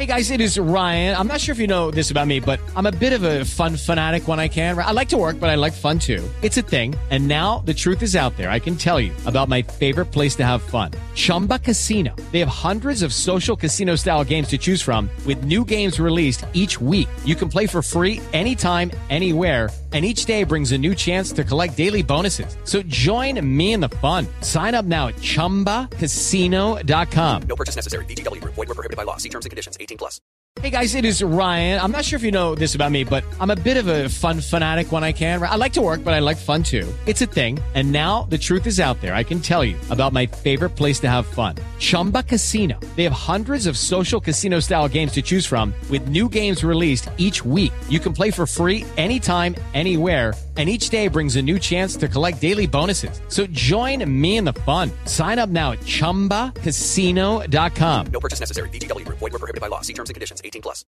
Hey guys, it is Ryan. I'm not sure if you know this about me, but I'm a bit of a fun fanatic when I can. I like to work, but I like fun too. It's a thing. And now the truth is out there. I can tell you about my favorite place to have fun. Chumba Casino. They have hundreds of social casino style games to choose from with new games released each week. You can play for free anytime, anywhere. And each day brings a new chance to collect daily bonuses. So join me in the fun. Sign up now at ChumbaCasino.com. No purchase necessary. VGW Group. Void where prohibited by law. See terms and conditions. 18+. Hey guys, it is Ryan. I'm not sure if you know this about me, but I'm a bit of a fun fanatic when I can. I like to work, but I like fun too. It's a thing. And now the truth is out there. I can tell you about my favorite place to have fun. Chumba Casino. They have hundreds of social casino style games to choose from with new games released each week. You can play for free anytime, anywhere. And each day brings a new chance to collect daily bonuses. So join me in the fun. Sign up now at ChumbaCasino.com. No purchase necessary. VGW Group. Void where prohibited by law. See terms and conditions. 18+.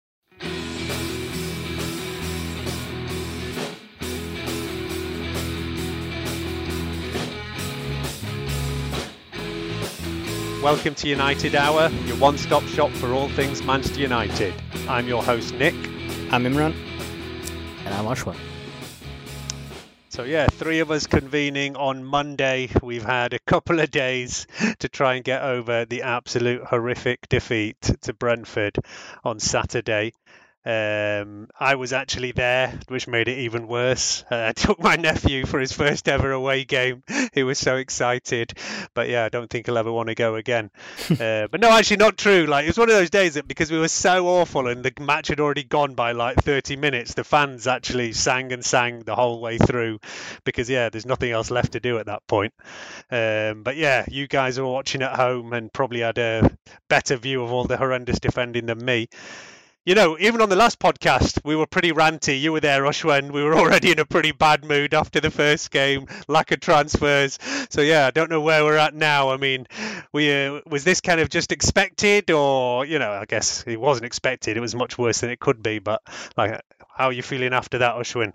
Welcome to United Hour, your one-stop shop for all things Manchester United. I'm your host, Nick. I'm Imran. And I'm Ashwin. So yeah, three of us convening on Monday. We've had a couple of days to try and get over the absolute horrific defeat to Brentford on Saturday. I was actually there, which made it even worse. I took my nephew for his first ever away game. He was so excited. But yeah, I don't think he'll ever want to go again. But no, actually not true. Like, it was one of those days that because we were so awful and the match had already gone by like 30 minutes, the fans actually sang and sang the whole way through because, yeah, there's nothing else left to do at that point. But yeah, you guys were watching at home and probably had a better view of all the horrendous defending than me. You know, even on the last podcast, we were pretty ranty. You were there, Ushwan. We were already in a pretty bad mood after the first game, lack of transfers. So, yeah, I don't know where we're at now. I mean, was this kind of just expected or, you know, I guess it wasn't expected. It was much worse than it could be. But, like, how are you feeling after that, Ushwan?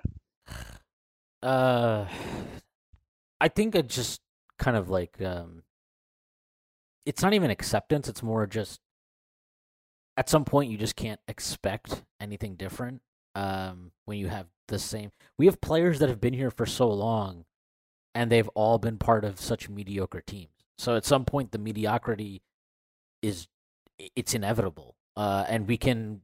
I think it just kind of like, it's not even acceptance. It's more just, at some point, you just can't expect anything different when you have the same. We have players that have been here for so long, and they've all been part of such mediocre teams. So at some point, the mediocrity it's inevitable. And we can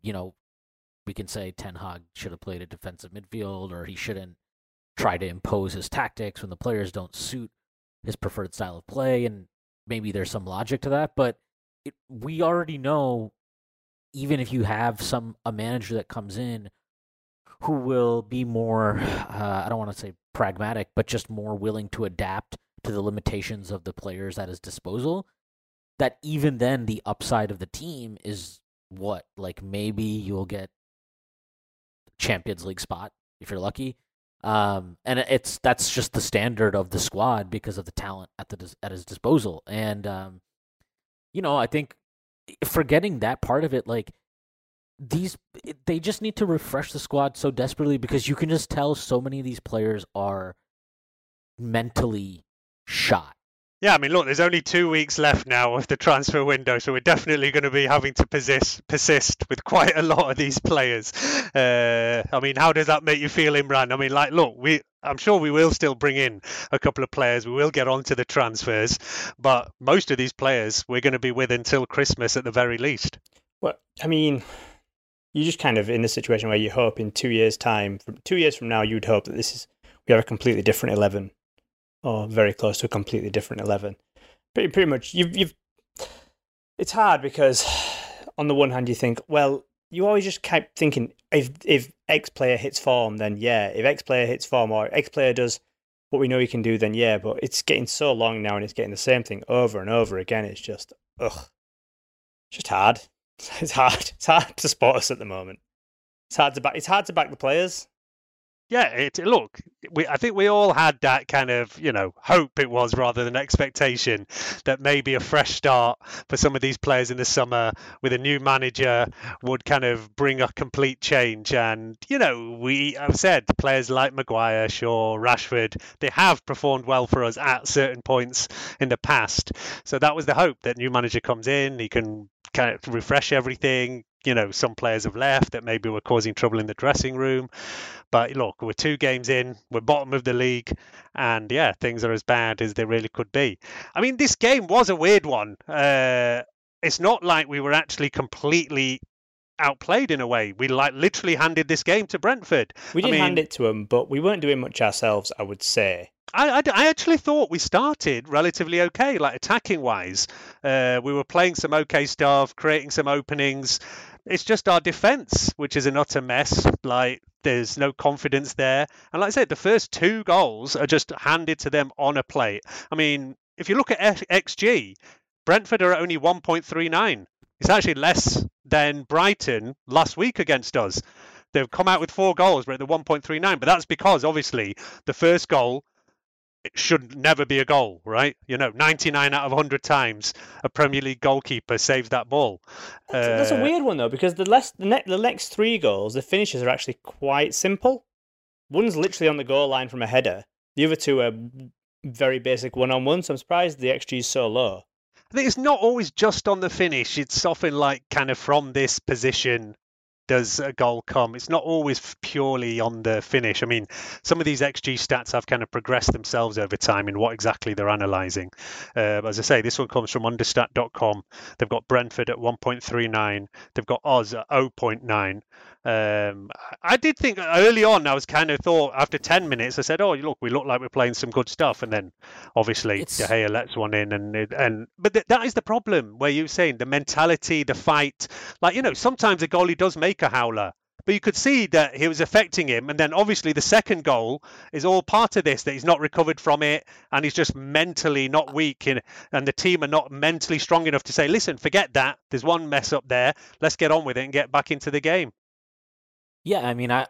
say Ten Hag should have played a defensive midfield, or he shouldn't try to impose his tactics when the players don't suit his preferred style of play, and maybe there's some logic to that. But we already know. Even if you have a manager that comes in who will be more, I don't want to say pragmatic, but just more willing to adapt to the limitations of the players at his disposal, that even then the upside of the team is what? Like maybe you'll get Champions League spot if you're lucky. And that's just the standard of the squad because of the talent at his disposal. And, I think, forgetting that part of it, like they just need to refresh the squad so desperately because you can just tell so many of these players are mentally shot. Yeah, I mean, look, there's only 2 weeks left now of the transfer window, so we're definitely going to be having to persist with quite a lot of these players. I mean, how does that make you feel, Imran? I mean, like, look, I'm sure we will still bring in a couple of players. We will get onto the transfers, but most of these players we're going to be with until Christmas at the very least. Well, I mean, you're just kind of in the situation where you hope in 2 years' time, 2 years from now, you'd hope that we have a completely different 11. Or very close to a completely different 11. Pretty much, it's hard because on the one hand you think, well, you always just keep thinking if X player hits form, then yeah. If X player hits form or X player does what we know he can do, then yeah. But it's getting so long now and it's getting the same thing over and over again. It's just, it's just hard. It's hard. It's hard to support us at the moment. It's hard to back the players. Yeah, I think we all had that kind of, hope it was rather than expectation that maybe a fresh start for some of these players in the summer with a new manager would kind of bring a complete change. And, I've said players like Maguire, Shaw, Rashford, they have performed well for us at certain points in the past. So that was the hope that new manager comes in, he can kind of refresh everything. Some players have left that maybe were causing trouble in the dressing room. But look, we're 2 games in, we're bottom of the league, and yeah, things are as bad as they really could be. I mean, this game was a weird one. It's not like we were actually completely outplayed in a way. We literally handed this game to Brentford. We didn't hand it to them, but we weren't doing much ourselves, I would say. I actually thought we started relatively okay, like attacking wise. We were playing some okay stuff, creating some openings. It's just our defence, which is an utter mess. Like, there's no confidence there. And like I said, the first 2 goals are just handed to them on a plate. I mean, if you look at XG, Brentford are at only 1.39. It's actually less than Brighton last week against us. They've come out with 4 goals, we're at the 1.39. But that's because, obviously, the first goal, it should never be a goal, right? 99 out of 100 times a Premier League goalkeeper saves that ball. That's a weird one, though, because the next 3 goals, the finishes are actually quite simple. One's literally on the goal line from a header. The other 2 are very basic one-on-one, so I'm surprised the XG is so low. I think it's not always just on the finish. It's often like kind of from this position does a goal come. It's not always purely on the finish. I mean, some of these XG stats have kind of progressed themselves over time in what exactly they're analysing. As I say, this one comes from understat.com. They've got Brentford at 1.39. They've got Oz at 0.9. I did think early on, I was kind of thought after 10 minutes, I said, oh, look, we look like we're playing some good stuff. And then obviously De Gea lets one in. But that is the problem where you're saying the mentality, the fight. Like, sometimes a goalie does make a howler. But you could see that he was affecting him. And then obviously the second goal is all part of this, that he's not recovered from it. And he's just mentally not weak. And the team are not mentally strong enough to say, listen, forget that. There's one mess up there. Let's get on with it and get back into the game. Yeah, I mean, I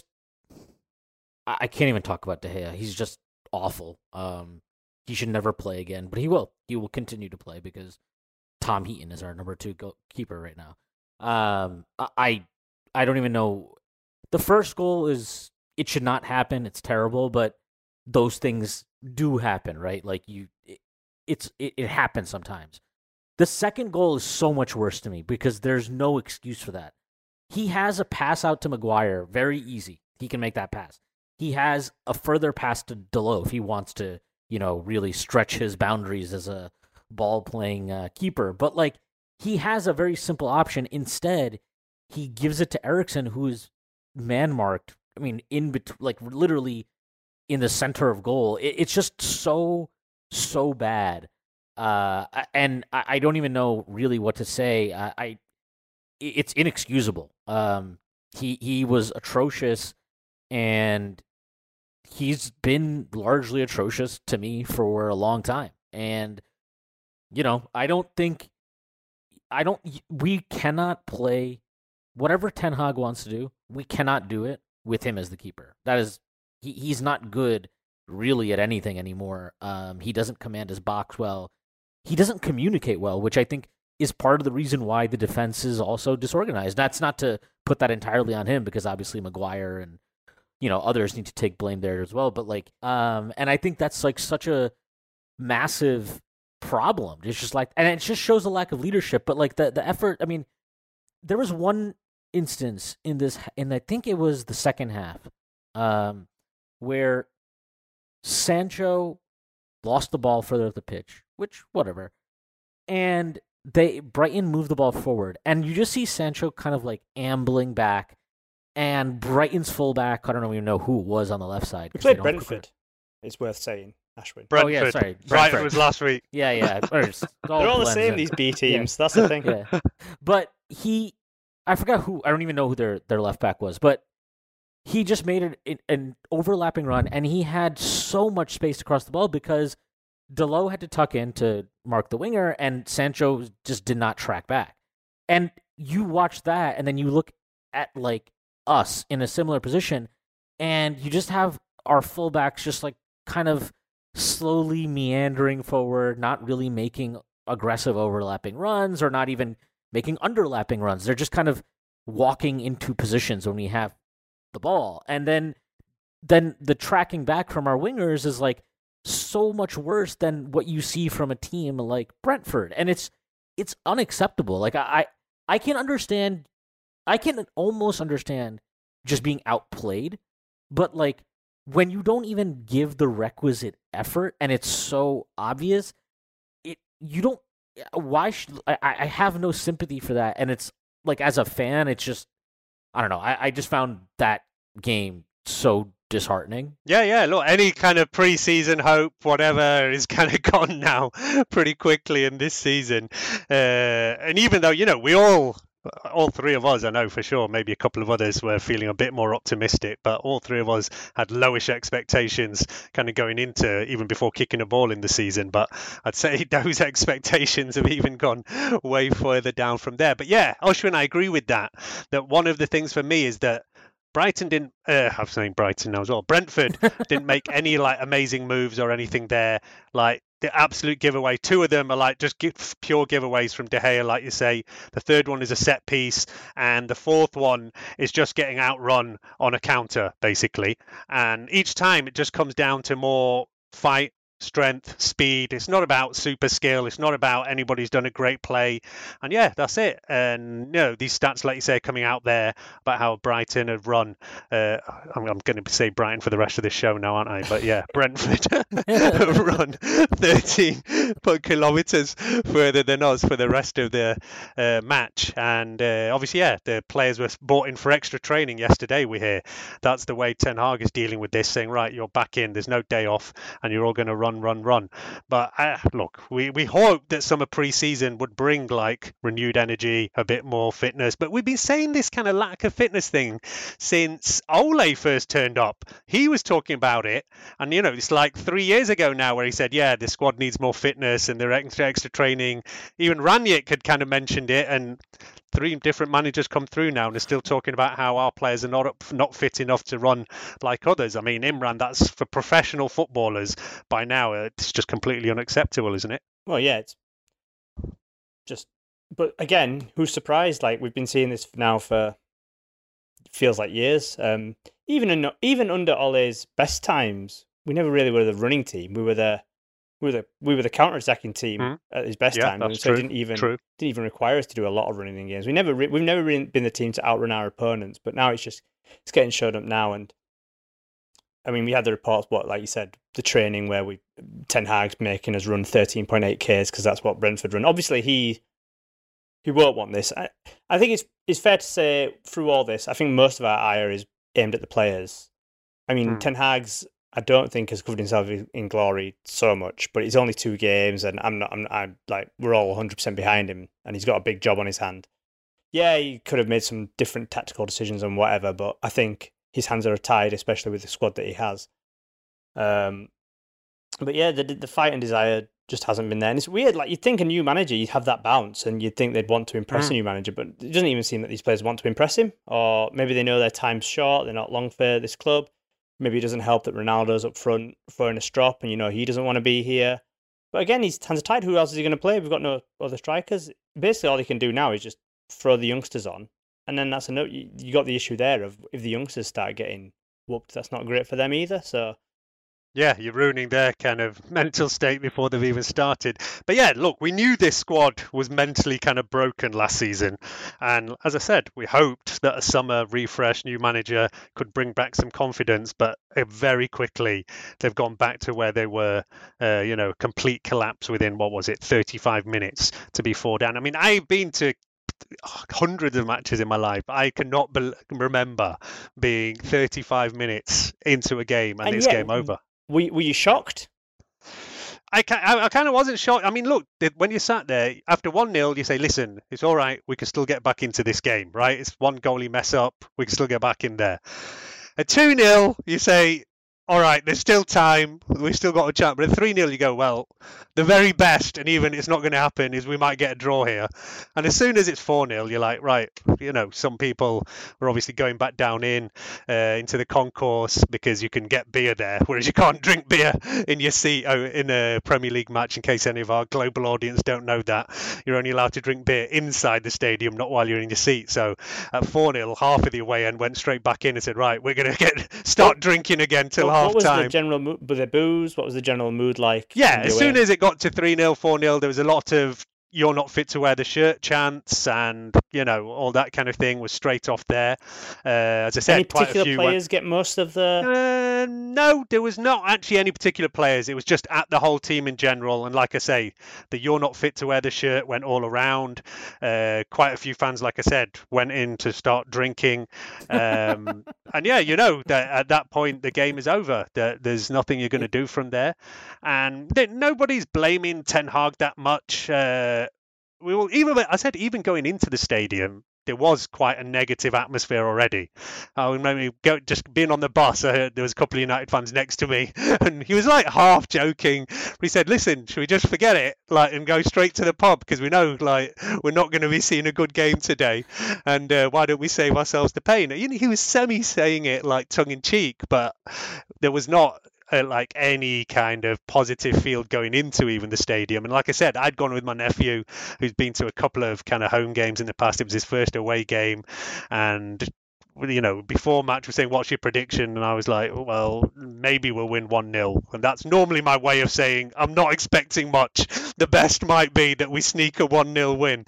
can't even talk about De Gea. He's just awful. He should never play again, but he will. He will continue to play because Tom Heaton is our number 2 keeper right now. I don't even know. The first goal it should not happen. It's terrible, but those things do happen, right? Like it happens sometimes. The second goal is so much worse to me because there's no excuse for that. He has a pass out to Maguire, very easy. He can make that pass. He has a further pass to Dalot if he wants to, really stretch his boundaries as a ball-playing keeper. But, he has a very simple option. Instead, he gives it to Eriksen, who is man-marked. I mean, in between, literally in the center of goal. It's just so bad. And I don't even know really what to say. It's inexcusable. He was atrocious, and he's been largely atrocious to me for a long time. And we cannot play whatever Ten Hag wants to do. We cannot do it with him as the keeper. That is, he's not good really at anything anymore. He doesn't command his box well. He doesn't communicate well, which I think is part of the reason why the defense is also disorganized. That's not to put that entirely on him, because obviously Maguire and others need to take blame there as well. But and I think that's such a massive problem. It's just and it just shows a lack of leadership. But the effort. I mean, there was one instance in I think it was the second half, where Sancho lost the ball further up the pitch, which whatever, and Brighton moved the ball forward, and you just see Sancho kind of ambling back, and Brighton's fullback, I don't even know who it was on the left side. We played Brentford. It's worth saying, Ashwin. Brentford. Oh yeah, sorry. Brighton was last week. Yeah. They're all the same, these B teams. Yeah. That's the thing. Yeah. But I forgot who. I don't even know who their left back was, but he just made an overlapping run, and he had so much space to cross the ball because Dalot had to tuck in to mark the winger, and Sancho just did not track back. And you watch that, and then you look at us in a similar position, and you just have our fullbacks just kind of slowly meandering forward, not really making aggressive overlapping runs, or not even making underlapping runs. They're just kind of walking into positions when we have the ball, and then the tracking back from our wingers is so much worse than what you see from a team like Brentford. And it's it's unacceptable. Like I can understand, I can almost understand just being outplayed, but like when you don't even give the requisite effort and it's so obvious, you don't. Why should I have no sympathy for that? And it's like, as a fan, it's just, I don't know. I just found that game so disheartening. Yeah. Look, any kind of preseason hope, whatever, is kind of gone now pretty quickly in this season. And even though, we all three of us, I know for sure, maybe a couple of others were feeling a bit more optimistic, but all three of us had lowish expectations kind of going into, even before kicking a ball in the season. But I'd say those expectations have even gone way further down from there. But yeah, Oshwin, I agree with that one of the things for me is that Brighton didn't, I'm saying Brighton now as well, Brentford didn't make any like amazing moves or anything there. Like, the absolute giveaway. Two of them are like just pure giveaways from De Gea, like you say. The third one is a set piece, and the fourth one is just getting outrun on a counter, basically. And each time it just comes down to more fight, strength, speed. It's not about super skill. It's not about anybody's done a great play. And yeah, that's it. And these stats, like you say, coming out there about how Brighton have run. I'm going to say Brighton for the rest of the show now, aren't I? But yeah, Brentford have run 13 kilometres further than us for the rest of the match. And obviously, yeah, the players were brought in for extra training yesterday, we hear. That's the way Ten Hag is dealing with this, saying, right, you're back in. There's no day off, and you're all going to run. But look, we hope that summer pre-season would bring like renewed energy, a bit more fitness. But we've been saying this kind of lack of fitness thing since Ole first turned up. He was talking about it, and it's like 3 years ago now where he said, yeah, the squad needs more fitness and they're extra training. Even Ranić had kind of mentioned it, and 3 different managers come through now and are still talking about how our players are not fit enough to run like others. I mean, Imran, that's for professional footballers by now. It's just completely unacceptable, isn't it? Well, yeah, it's just. But again, who's surprised? Like, we've been seeing this now for feels like years. Even under Ole's best times, we never really were the running team. We were the counter-attacking team at his best time, and so it didn't even require us to do a lot of running in games. We've never really been the team to outrun our opponents, but now it's getting showed up now. And I mean, we had the reports, like you said, the training where Ten Hag's making us run 13.8 Ks because that's what Brentford run. Obviously, he won't want this. I think it's fair to say through all this, I think most of our ire is aimed at the players. I mean, Ten Hag's, I don't think has covered himself in glory so much, but it's only 2 games, and I'm like, we're all 100% behind him, and he's got a big job on his hand. Yeah, he could have made some different tactical decisions and whatever, but I think his hands are tied, especially with the squad that he has. But yeah, the fight and desire just hasn't been there, and it's weird. Like, you'd think a new manager, you'd have that bounce, and you'd think they'd want to impress a new manager, but it doesn't even seem that these players want to impress him, or maybe they know their time's short, they're not long for this club. Maybe it doesn't help that Ronaldo's up front throwing a strop, and he doesn't want to be here. But again, his hands are tied. Who else is he going to play? We've got no other strikers. Basically, all he can do now is just throw the youngsters on, and then that's enough. You got the issue there of if the youngsters start getting whooped, that's not great for them either. So. Yeah, you're ruining their kind of mental state before they've even started. But yeah, look, we knew this squad was mentally kind of broken last season. And as I said, we hoped that a summer refresh, new manager could bring back some confidence. But very quickly, they've gone back to where they were, complete collapse within, 35 minutes to be 4 down. I mean, I've been to hundreds of matches in my life. I cannot remember being 35 minutes into a game and it's game over. Were you shocked? I kind of wasn't shocked. I mean, look, when you sat there after 1-0, you say, listen, it's all right. We can still get back into this game, right? It's one goalie mess up. We can still get back in there. At 2-0, you say, all right, there's still time. We've still got a chance. But at 3-0, you go, well, the very best, and even it's not going to happen, is we might get a draw here. And as soon as it's 4-0, you're like, right, some people are obviously going back down into the concourse because you can get beer there, whereas you can't drink beer in your seat in a Premier League match, in case any of our global audience don't know that. You're only allowed to drink beer inside the stadium, not while you're in your seat. So at 4-0, half of the away end went straight back in and said, right, we're going to start drinking again till what was the general mood? Were there booze? What was the general mood like? Yeah, as soon as it got to 3-0, 4-0, there was a lot of you're not fit to wear the shirt chants and, all that kind of thing was straight off there. As I said, any quite particular a few players get most of the... No, there was not actually any particular players. It was just at the whole team in general. And like I say, the "you're not fit to wear the shirt" went all around. Quite a few fans, like I said, went in to start drinking. And yeah, that at that point the game is over. There's nothing you're going to do from there. And nobody's blaming Ten Hag that much. Even going into the stadium, there was quite a negative atmosphere already. I remember just being on the bus. I heard there was a couple of United fans next to me, and he was like half joking. He said, "Listen, should we just forget it, and go straight to the pub because we know, we're not going to be seeing a good game today, and why don't we save ourselves the pain?" He was semi-saying it tongue in cheek, but there was not any kind of positive field going into even the stadium. And like I said, I'd gone with my nephew who's been to a couple of kind of home games in the past. It was his first away game, and before match we're saying, "What's your prediction?" And I was like, well, maybe we'll win 1-0. And that's normally my way of saying I'm not expecting much. The best might be that we sneak a 1-0 win.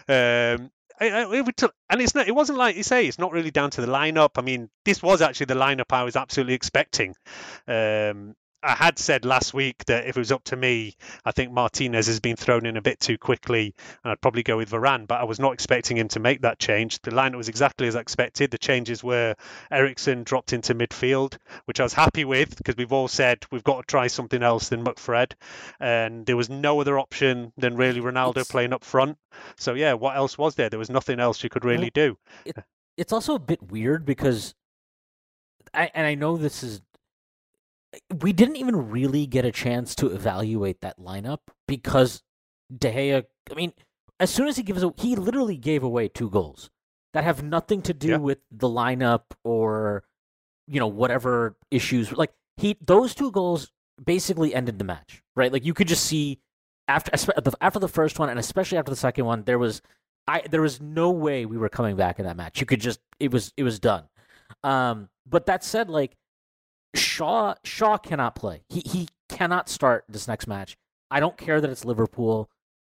It wasn't like you say, it's not really down to the lineup. I mean, this was actually the lineup I was absolutely expecting. I had said last week that if it was up to me, I think Martinez has been thrown in a bit too quickly, and I'd probably go with Varane, but I was not expecting him to make that change. The lineup was exactly as expected. The changes were Eriksen dropped into midfield, which I was happy with because we've all said we've got to try something else than McFred, and there was no other option than really Ronaldo playing up front. So yeah, what else was there? There was nothing else you could really do. It's also a bit weird because I know this is... We didn't even really get a chance to evaluate that lineup because De Gea, I mean, as soon as he literally gave away 2 goals that have nothing to do with the lineup or, whatever issues. Those 2 goals basically ended the match, right? You could just see after the first one and especially after the second one, there was no way we were coming back in that match. You could just, it was done. But that said, Shaw cannot play. He cannot start this next match. I don't care that it's Liverpool.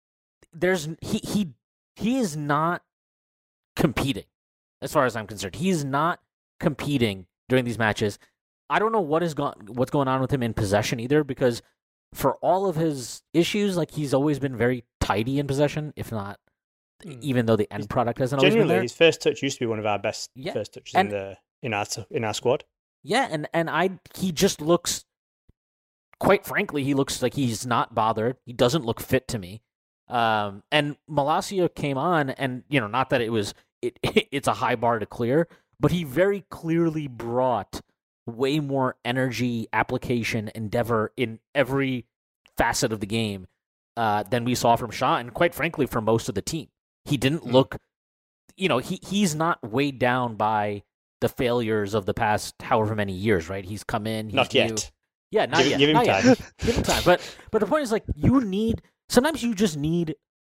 He is not competing, as far as I'm concerned. He is not competing during these matches. I don't know what's going on with him in possession either, because for all of his issues, he's always been very tidy in possession, if not, even though the end product hasn't always been there. His first touch used to be one of our best first touches in our squad. Yeah, and he just looks, quite frankly, he looks like he's not bothered. He doesn't look fit to me. And Malacia came on, and not that it's a high bar to clear, but he very clearly brought way more energy, application, endeavor in every facet of the game than we saw from Shaw, and quite frankly, from most of the team. He didn't look, he's not weighed down by the failures of the past however many years, right? He's come in. Not yet. Yeah, not yet. Give him time. Give him time. But the point is, sometimes you just need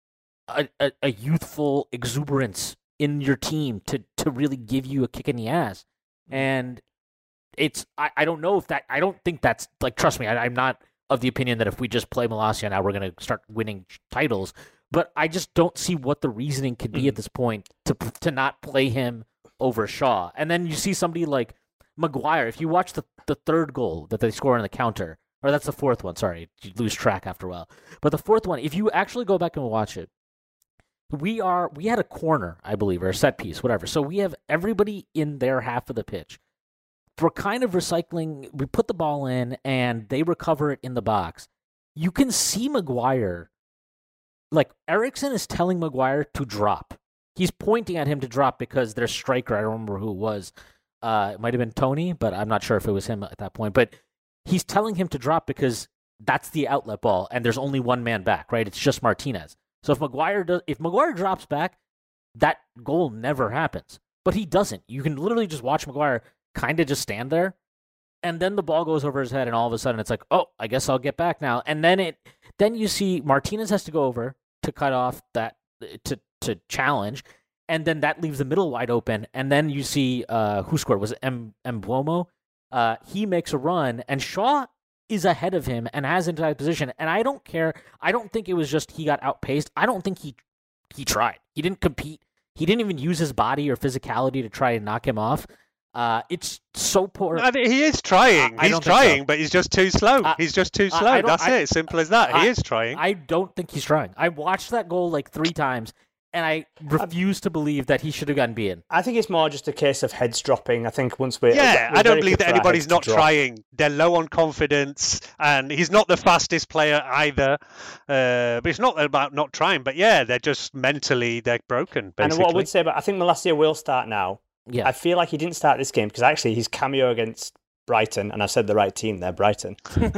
a youthful exuberance in your team to really give you a kick in the ass. And I don't know if that, I don't think that's, trust me, I'm not of the opinion that if we just play Malacia now, we're going to start winning titles. But I just don't see what the reasoning could be at this point to not play him over Shaw. And then you see somebody like Maguire. If you watch the third goal that they score on the counter, or that's the fourth one, sorry, you lose track after a while. But the fourth one, if you actually go back and watch it, we had a corner, I believe, or a set piece, whatever. So we have everybody in their half of the pitch. We're kind of recycling. We put the ball in, and they recover it in the box. You can see Maguire, Eriksen is telling Maguire to drop. He's pointing at him to drop because their striker, I don't remember who it was. It might have been Tony, but I'm not sure if it was him at that point. But he's telling him to drop because that's the outlet ball, and there's only one man back, right? It's just Martinez. So if Maguire drops back, that goal never happens. But he doesn't. You can literally just watch Maguire kind of just stand there, and then the ball goes over his head, and all of a sudden it's like, oh, I guess I'll get back now. And then you see Martinez has to go over to cut off that to challenge, and then that leaves the middle wide open. And then you see who scored? Was it Mbeumo? He makes a run, and Shaw is ahead of him and has inside position. And I don't care. I don't think it was just he got outpaced. I don't think he tried. He didn't compete. He didn't even use his body or physicality to try and knock him off. It's so poor. I mean, he is trying. He's trying, but he's just too slow. He's just too slow. That's it. Simple as that. He is trying. I don't think he's trying. I watched that goal like 3 times, and I refuse to believe that he should have gotten beaten. I think it's more just a case of heads dropping. I think once we're... I don't believe that anybody's not trying. They're low on confidence, and he's not the fastest player either. But it's not about not trying. But yeah, they're just mentally, they're broken, basically. And what I would say, but I think Malacia will start now. Yeah. I feel like he didn't start this game because actually his cameo against Brighton, and I've said the right team there, Brighton,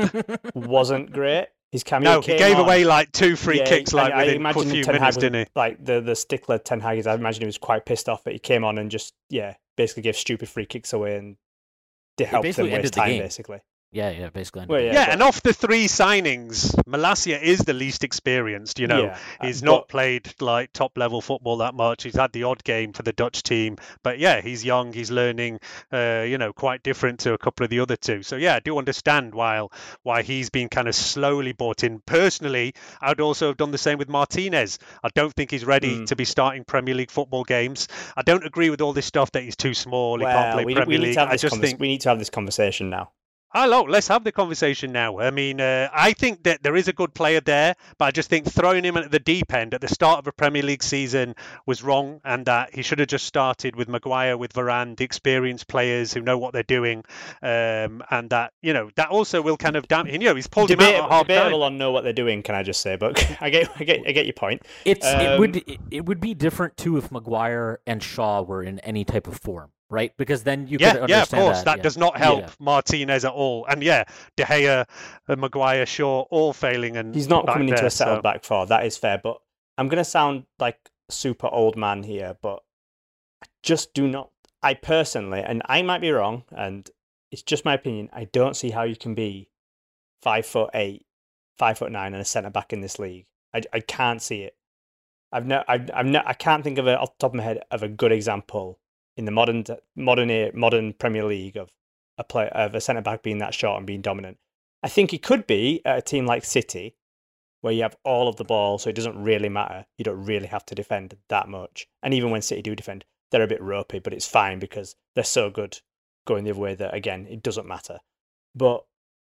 wasn't great. His cameo No, he gave away like 2 free kicks like within a few minutes, didn't he? Like the stickler Ten Hag is, I imagine he was quite pissed off that he came on and just, basically gave stupid free kicks away and helped them waste time, basically. Yeah, basically. Well, and off the 3 signings, Malacia is the least experienced. He's not played like top level football that much. He's had the odd game for the Dutch team, but he's young. He's learning, quite different to a couple of the other 2. So I do understand why he's been kind of slowly brought in. Personally, I'd also have done the same with Martinez. I don't think he's ready to be starting Premier League football games. I don't agree with all this stuff that he's too small. He can't play Premier League. We need to have this conversation now. Hello, let's have the conversation now. I mean, I think that there is a good player there, but I just think throwing him at the deep end at the start of a Premier League season was wrong, and that he should have just started with Maguire, with Varane, the experienced players who know what they're doing, and that that also will kind of damn. He's pulled him out at half time. Debatable on know what they're doing, can I just say? But I get your point. It would be different too if Maguire and Shaw were in any type of form. Right, because then you could understand of course, that does not help Yeah. Martinez at all. And De Gea, Maguire, Shaw, all failing. And he's not coming into a settled back 4. That is fair, but I'm going to sound like a super old man here, but I just do not. I personally, and I might be wrong, and it's just my opinion. I don't see how you can be 5'8", 5'9", and a centre back in this league. I can't see it. I can't think of off the top of my head of a good example in the modern Premier League of a centre back being that short and being dominant. I think it could be at a team like City, where you have all of the ball, so it doesn't really matter. You don't really have to defend that much. And even when City do defend, they're a bit ropey, but it's fine because they're so good going the other way that, again, it doesn't matter. But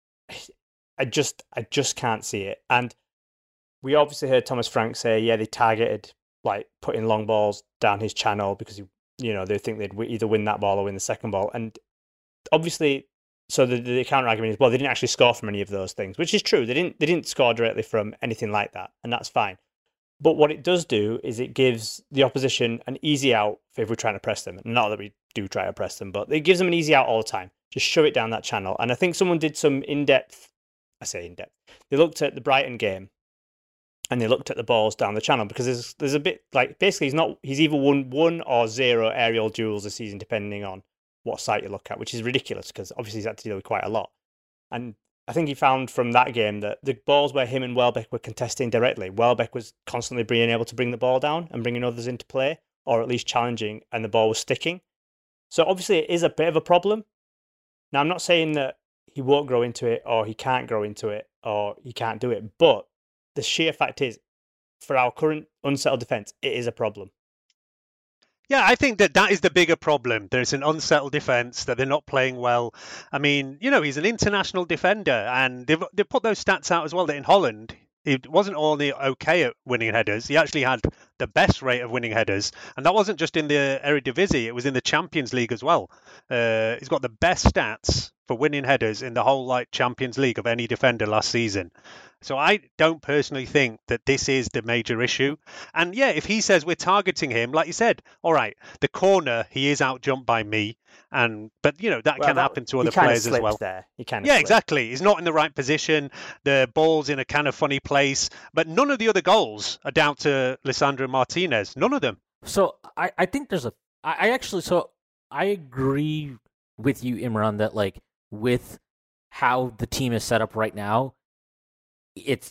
I just can't see it. And we obviously heard Thomas Frank say, they targeted like putting long balls down his channel because they think they'd either win that ball or win the second ball. And obviously, so the counter argument is, well, they didn't actually score from any of those things, which is true. They didn't score directly from anything like that, and that's fine. But what it does do is it gives the opposition an easy out if we're trying to press them. Not that we do try to press them, but it gives them an easy out all the time. Just shove it down that channel. And I think someone did some in-depth, they looked at the Brighton game, and they looked at the balls down the channel because there's a bit like basically he's either won 1 or 0 aerial duels this season depending on what site you look at, which is ridiculous because obviously he's had to deal with quite a lot. And I think he found from that game that the balls where him and Welbeck were contesting directly, Welbeck was constantly being able to bring the ball down and bringing others into play, or at least challenging, and the ball was sticking. So obviously it is a bit of a problem. Now I'm not saying that he won't grow into it or he can't grow into it or he can't do it, but the sheer fact is, for our current unsettled defence, it is a problem. Yeah, I think that is the bigger problem. There's an unsettled defence, that they're not playing well. I mean, he's an international defender, and they've put those stats out as well, that in Holland, he wasn't only okay at winning headers, he actually had the best rate of winning headers. And that wasn't just in the Eredivisie, it was in the Champions League as well. He's got the best stats for winning headers in the whole Champions League of any defender last season. So I don't personally think that this is the major issue. And if he says we're targeting him, like you said, all right, the corner, he is outjumped by me. But that can happen to other players as well. There. He exactly. He's not in the right position. The ball's in a kind of funny place. But none of the other goals are down to Lisandro Martinez. None of them. So I think there's I agree with you, Imran, that with how the team is set up right now, it's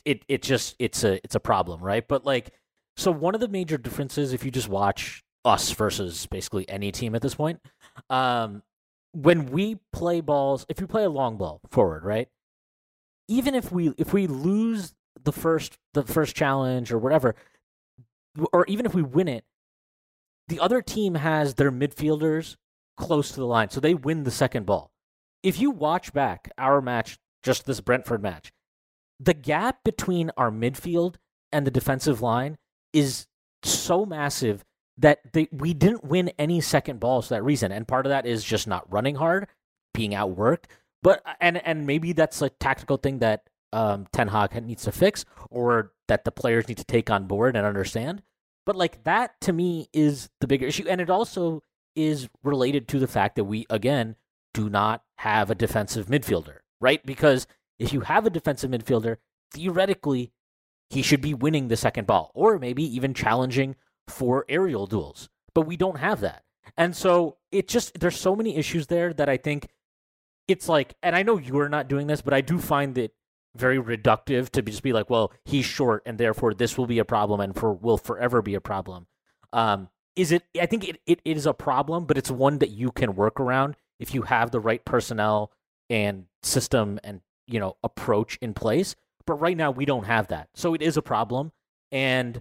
a problem, right? But so one of the major differences, if you just watch us versus basically any team at this point, when we play balls, if you play a long ball forward, right, even if we lose the first challenge or whatever, or even if we win it, the other team has their midfielders close to the line, so they win the second ball. If you watch back our match, just this Brentford match, the gap between our midfield and the defensive line is so massive that we didn't win any second balls for that reason. And part of that is just not running hard, being outworked. But and maybe that's a tactical thing that Ten Hag needs to fix, or that the players need to take on board and understand. But like that, to me, is the bigger issue. And it also is related to the fact that we, again, do not have a defensive midfielder, right? Because if you have a defensive midfielder, theoretically, he should be winning the second ball, or maybe even challenging for aerial duels. But we don't have that. And so there's so many issues there that I think it's like, and I know you're not doing this, but I do find it very reductive to just be like, well, he's short and therefore this will be a problem and will forever be a problem. I think it is a problem, but it's one that you can work around if you have the right personnel and system and, approach in place. But right now we don't have that. So it is a problem. And,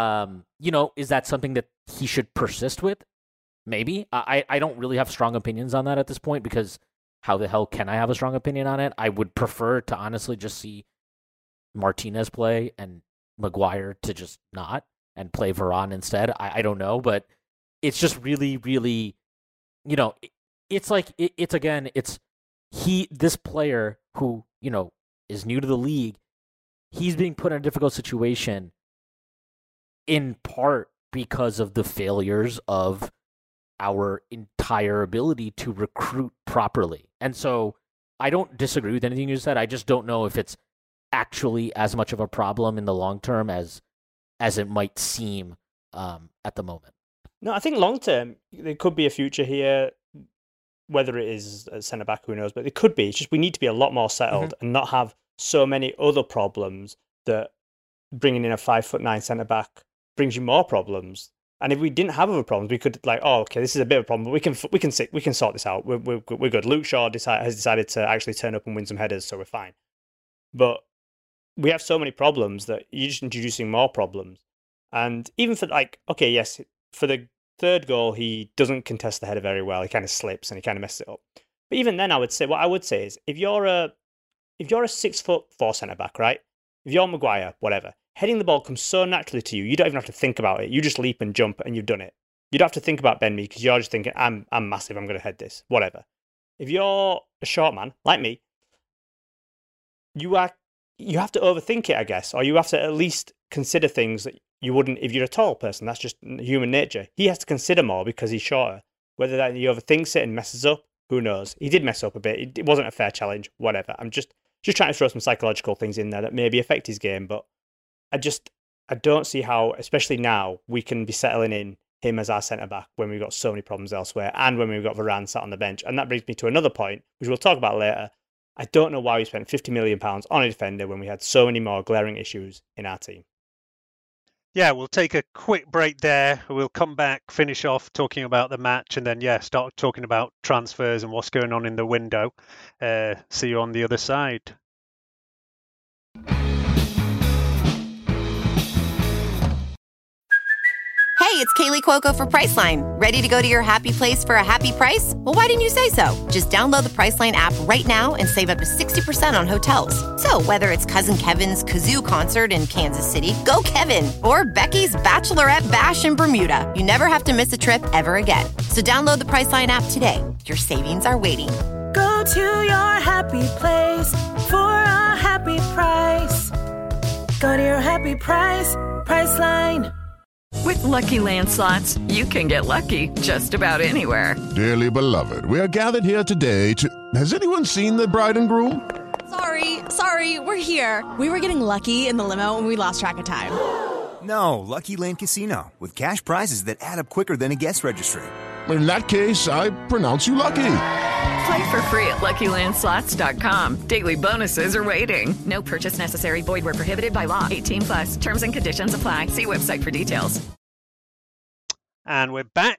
is that something that he should persist with? Maybe. I don't really have strong opinions on that at this point, because how the hell can I have a strong opinion on it? I would prefer to honestly just see Martinez play and Maguire to just not, and play Varane instead. I don't know, but it's just really, really, it's like, it's this player who, is new to the league, he's being put in a difficult situation in part because of the failures of our entire ability to recruit properly. And so I don't disagree with anything you said. I just don't know if it's actually as much of a problem in the long term as it might seem at the moment. No, I think long term, there could be a future here. Whether it is a centre-back, who knows, but it could be. It's just we need to be a lot more settled and not have so many other problems that bringing in a 5'9" centre-back brings you more problems. And if we didn't have other problems, we could okay, this is a bit of a problem, but we can sort this out. We're good. Luke Shaw has decided to actually turn up and win some headers, so we're fine. But we have so many problems that you're just introducing more problems. And even for for the third goal, he doesn't contest the header very well. He kind of slips and he kind of messes it up. But even then, what I would say is, if you're a 6'4" centre back, right? If you're Maguire, whatever, heading the ball comes so naturally to you, you don't even have to think about it. You just leap and jump and you've done it. You don't have to think about Ben Mee because you're just thinking, I'm massive, I'm going to head this, whatever. If you're a short man, like me, you have to overthink it, I guess, or you have to at least consider things that you wouldn't if you're a tall person. That's just human nature. He has to consider more because he's shorter. Whether that he overthinks it and messes up, who knows? He did mess up a bit. It wasn't a fair challenge, whatever. I'm just trying to throw some psychological things in there that maybe affect his game, but I don't see how, especially now, we can be settling in him as our centre-back when we've got so many problems elsewhere and when we've got Varane sat on the bench. And that brings me to another point, which we'll talk about later. I don't know why we spent £50 million on a defender when we had so many more glaring issues in our team. Yeah, we'll take a quick break there. We'll come back, finish off talking about the match, and then, start talking about transfers and what's going on in the window. See you on the other side. Hey, it's Kaylee Cuoco for Priceline. Ready to go to your happy place for a happy price? Well, why didn't you say so? Just download the Priceline app right now and save up to 60% on hotels. So whether it's Cousin Kevin's Kazoo Concert in Kansas City, go Kevin, or Becky's Bachelorette Bash in Bermuda, you never have to miss a trip ever again. So download the Priceline app today. Your savings are waiting. Go to your happy place for a happy price. Go to your happy price, Priceline. With Lucky Land Slots, you can get lucky just about anywhere. Dearly beloved, we are gathered here today to... Has anyone seen the bride and groom? Sorry, we're here. We were getting lucky in the limo and we lost track of time. No, Lucky Land Casino, with cash prizes that add up quicker than a guest registry. In that case, I pronounce you lucky. Play for free at LuckyLandSlots.com. Daily bonuses are waiting. No purchase necessary. Void where prohibited by law. 18+. Terms and conditions apply. See website for details. And we're back.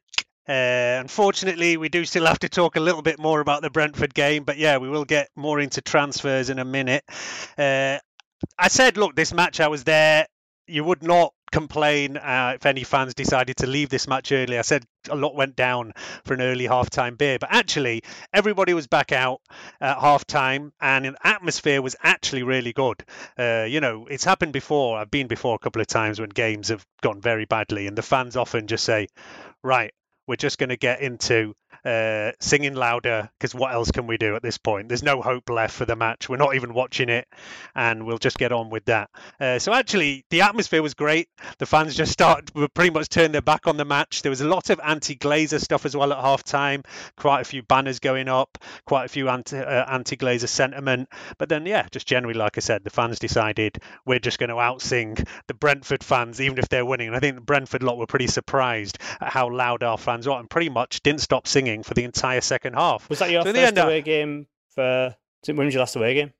Unfortunately, we do still have to talk a little bit more about the Brentford game, but yeah, we will get more into transfers in a minute. I said, look, this match, I was there. You would not complain if any fans decided to leave this match early. I said a lot went down for an early half-time beer, but actually everybody was back out at half-time and the atmosphere was actually really good. It's happened before. I've been before a couple of times when games have gone very badly and the fans often just say, right, we're just going to get into singing louder because what else can we do at this point? There's no hope left for the match. We're not even watching it and we'll just get on with that. So actually, the atmosphere was great. The fans just pretty much turned their back on the match. There was a lot of anti-Glazer stuff as well at half-time. Quite a few banners going up, quite a few anti-Glazer sentiment. But then, yeah, just generally, like I said, the fans decided we're just going to out-sing the Brentford fans, even if they're winning. And I think the Brentford lot were pretty surprised at how loud our fans were and pretty much didn't stop singing for the entire second half. Was that your first away game when was your last away game?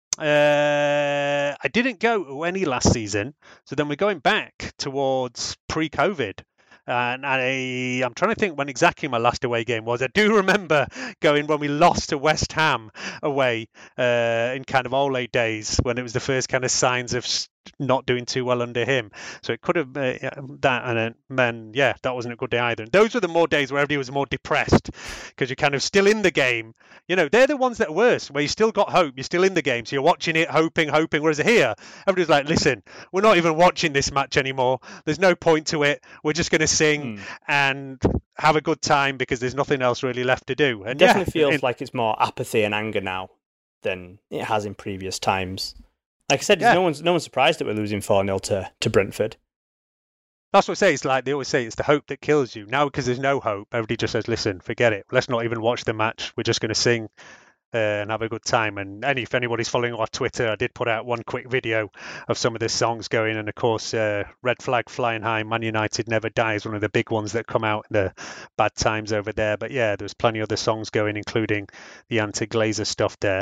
I didn't go to any last season, so then we're going back towards pre-COVID. And I'm trying to think when exactly my last away game was. I do remember going when we lost to West Ham away in kind of Ole days when it was the first kind of signs of not doing too well under him. So it could have that, and then that wasn't a good day either. And those were the more days where everybody was more depressed because you're kind of still in the game. They're the ones that are worse, where you still got hope, you're still in the game, so you're watching it, hoping. Whereas here, everybody's like, listen, we're not even watching this match anymore. There's no point to it. We're just going to sing and have a good time because there's nothing else really left to do. And it definitely feels like it's more apathy and anger now than it has in previous times. Like I said, no one's surprised that we're losing 4-0 to Brentford. That's what I say. It's like they always say, it's the hope that kills you. Now, because there's no hope, everybody just says, listen, forget it. Let's not even watch the match. We're just going to sing and have a good time. And if anybody's following our Twitter, I did put out one quick video of some of the songs going. And of course, Red Flag Flying High, Man United Never Dies, one of the big ones that come out in the bad times over there. But yeah, there's plenty of other songs going, including the anti-Glazer stuff there.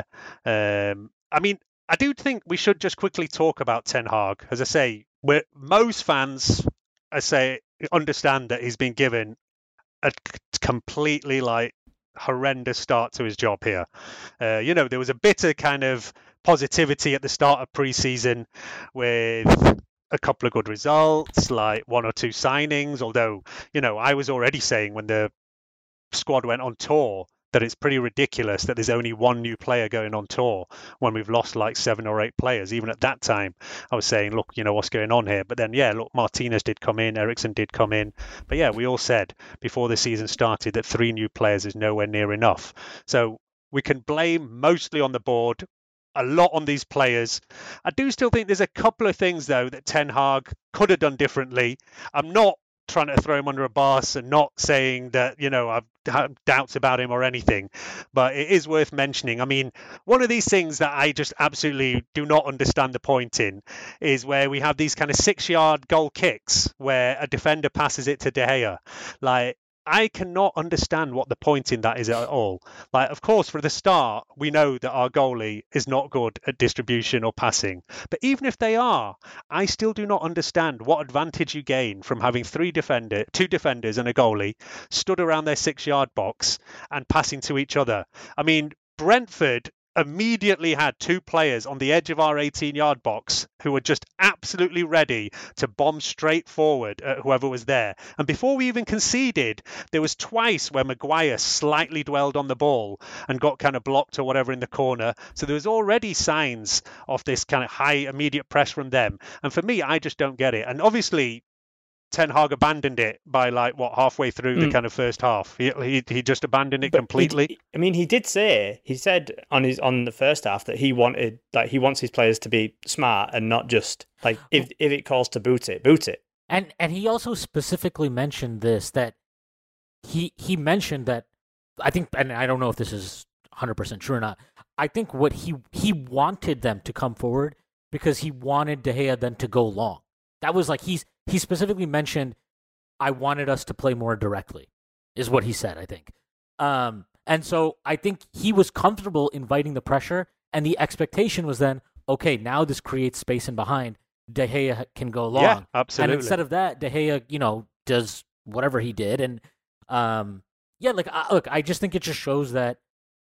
I do think we should just quickly talk about Ten Hag. As I say, most fans, understand that he's been given a completely horrendous start to his job here. There was a bit of kind of positivity at the start of pre-season with a couple of good results, like one or two signings. Although, I was already saying when the squad went on tour that it's pretty ridiculous that there's only one new player going on tour when we've lost like 7 or 8 players. Even at that time, I was saying, look, what's going on here? But then, Martinez did come in, Ericsson did come in. But yeah, we all said before the season started that 3 new players is nowhere near enough. So we can blame mostly on the board, a lot on these players. I do still think there's a couple of things, though, that Ten Hag could have done differently. I'm not trying to throw him under a bus and not saying that, I've had doubts about him or anything, but it is worth mentioning. I mean, one of these things that I just absolutely do not understand the point in is where we have these kind of 6-yard goal kicks where a defender passes it to De Gea. I cannot understand what the point in that is at all. Of course, for the start, we know that our goalie is not good at distribution or passing. But even if they are, I still do not understand what advantage you gain from having 2 defenders and a goalie stood around their 6-yard box and passing to each other. I mean, Brentford immediately had 2 players on the edge of our 18-yard box who were just absolutely ready to bomb straight forward at whoever was there. And before we even conceded, there was twice where Maguire slightly dwelled on the ball and got kind of blocked or whatever in the corner. So there was already signs of this kind of high immediate press from them. And for me, I just don't get it. And obviously, Ten Hag abandoned it by halfway through the kind of first half. He just abandoned it completely. He said on the first half that he wants his players to be smart and not just if it calls to boot it. And he also specifically mentioned this, that he mentioned that, I think, and I don't know if this is 100% true or not, I think what he wanted them to come forward because he wanted De Gea then to go long. That was he specifically mentioned, I wanted us to play more directly, is what he said, I think. And so I think he was comfortable inviting the pressure, and the expectation was then, okay, now this creates space in behind. De Gea can go long. Yeah, absolutely. And instead of that, De Gea, does whatever he did. And Look, I just think it just shows that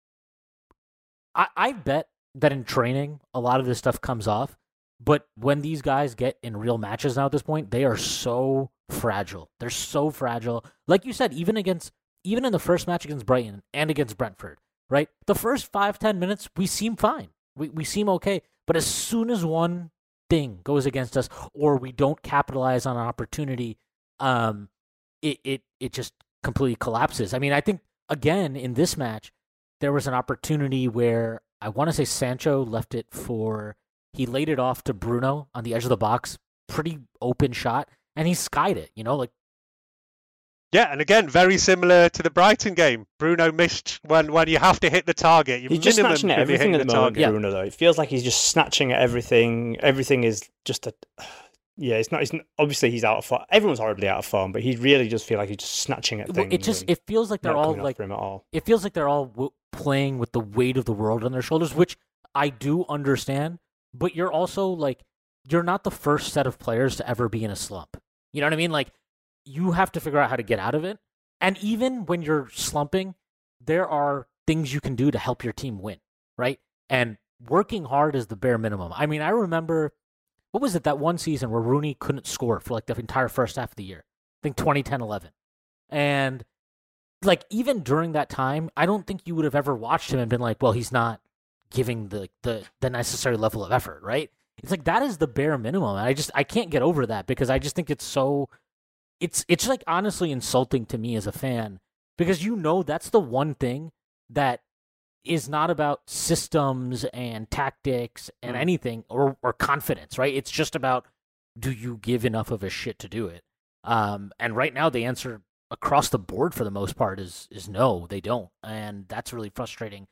I bet that in training, a lot of this stuff comes off. But when these guys get in real matches now at this point, they are so fragile. They're so fragile. Like you said, even in the first match against Brighton and against Brentford, right? The first 5-10 minutes, we seem fine. We seem okay. But as soon as one thing goes against us or we don't capitalize on an opportunity, it just completely collapses. I mean, I think, again, in this match, there was an opportunity where I want to say Sancho left it he laid it off to Bruno on the edge of the box, pretty open shot, and he skied it, Yeah, and again, very similar to the Brighton game. Bruno missed when you have to hit the target. He's just snatching at everything at the moment, Bruno, though. It feels like he's just snatching at everything. Everything is just it's not. Obviously, he's out of form. Everyone's horribly out of form, but he really does feel like he's just snatching at things. It feels like they're all like it feels like they're all playing with the weight of the world on their shoulders, which I do understand. But you're also you're not the first set of players to ever be in a slump. You know what I mean? Like, you have to figure out how to get out of it. And even when you're slumping, there are things you can do to help your team win, right? And working hard is the bare minimum. I mean, I remember, what was it, that one season where Rooney couldn't score for the entire first half of the year? I think 2010-11. And even during that time, I don't think you would have ever watched him and been like, well, he's not giving the necessary level of effort, right? It's that is the bare minimum. And I can't get over that because I just think it's so... It's honestly insulting to me as a fan because that's the one thing that is not about systems and tactics and anything or confidence, right? It's just about, do you give enough of a shit to do it? And right now the answer across the board for the most part is no, they don't. And that's really frustrating.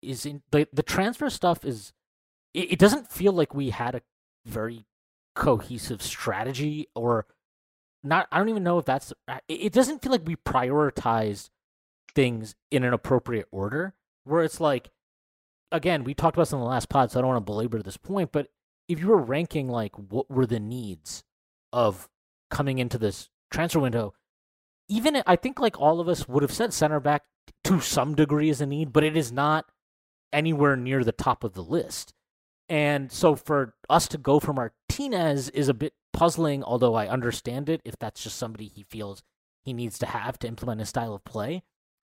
The transfer stuff is, it doesn't feel like we had a very cohesive strategy or not. I don't even know if that's, it doesn't feel like we prioritized things in an appropriate order, where it's again, we talked about this in the last pod, so I don't want to belabor this point, but if you were ranking what were the needs of coming into this transfer window, even I think all of us would have said center back to some degree is a need, but it is not anywhere near the top of the list. And so for us to go for Martinez is a bit puzzling, although I understand it if that's just somebody he feels he needs to have to implement his style of play.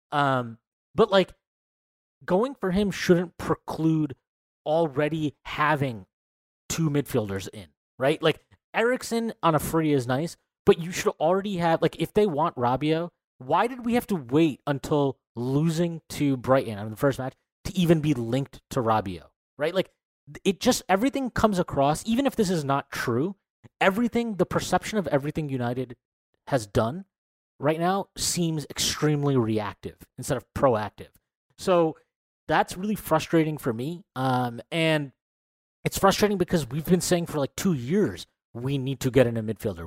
But going for him shouldn't preclude already having two midfielders in, right? Eriksen on a free is nice, but you should already have, if they want Rabiot, why did we have to wait until losing to Brighton on the first match to even be linked to Rabiot, right? It just, everything comes across, even if this is not true, the perception of everything United has done right now seems extremely reactive instead of proactive. So that's really frustrating for me. And it's frustrating because we've been saying for 2 years, we need to get in a midfielder.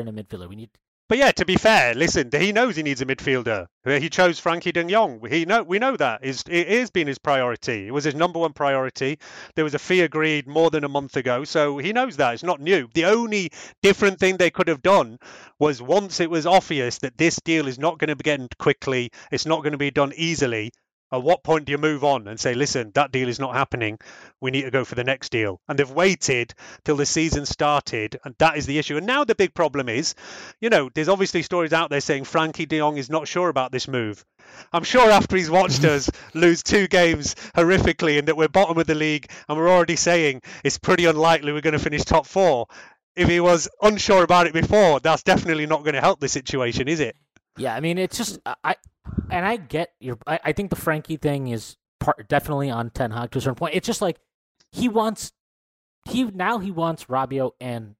But yeah, to be fair, listen, he knows he needs a midfielder. He chose Frankie de Jong. We know that. It has been his priority. It was his number one priority. There was a fee agreed more than a month ago, so he knows that. It's not new. The only different thing they could have done was, once it was obvious that this deal is not going to be done quickly, it's not going to be done easily, at what point do you move on and say, listen, that deal is not happening, we need to go for the next deal? And they've waited till the season started, and that is the issue. And now the big problem is, there's obviously stories out there saying Frankie de Jong is not sure about this move. I'm sure after he's watched us lose 2 games horrifically and that we're bottom of the league and we're already saying it's pretty unlikely we're going to finish top 4, if he was unsure about it before, that's definitely not going to help the situation, is it? Yeah, I mean, it's just, I get I think the Frankie thing is definitely on Ten Hag to a certain point. It's just he wants Rabiot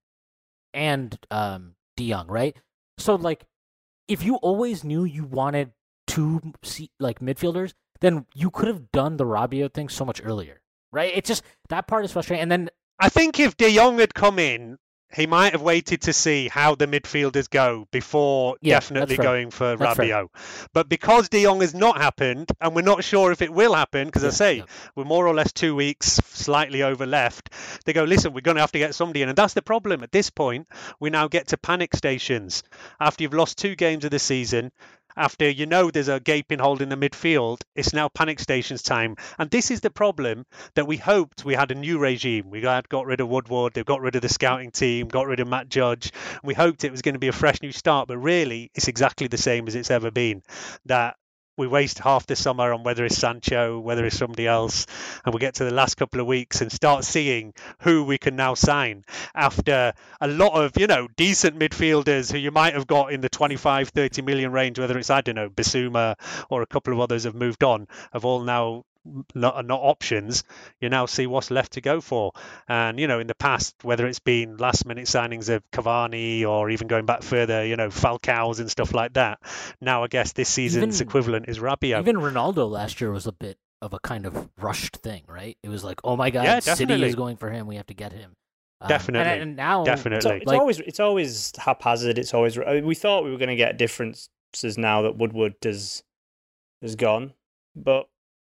and De Jong, right? So if you always knew you wanted 2 midfielders, then you could have done the Rabiot thing so much earlier, right? It's just, that part is frustrating. And then I think if De Jong had come in, he might have waited to see how the midfielders go before definitely going for Rabiot. But because De Jong has not happened, and we're not sure if it will happen, because we're more or less 2 weeks, slightly over left, they go, listen, we're going to have to get somebody in. And that's the problem. At this point, we now get to panic stations. After you've lost 2 games of the season, after you know there's a gaping hole in the midfield. It's now panic stations time. And this is the problem that we hoped we had a new regime. We had got rid of Woodward, they've got rid of the scouting team, got rid of Matt Judge. We hoped it was going to be a fresh new start, but really it's exactly the same as it's ever been. That we waste half the summer on whether it's Sancho, whether it's somebody else, and we get to the last couple of weeks and start seeing who we can now sign after a lot of, decent midfielders who you might have got in the 25, 30 million range, whether it's, Bissouma or a couple of others have moved on, have all now not options. You now see what's left to go for. And in the past, whether it's been last minute signings of Cavani or even going back further, Falcao's and stuff like that, now I guess this season's equivalent is Rabiot. Even Ronaldo last year was a bit of a kind of rushed thing, right? It was like, oh my god, City is going for him, we have to get him. Definitely. And now definitely it's always haphazard. It's always, we thought we were going to get differences now that Woodward has gone, but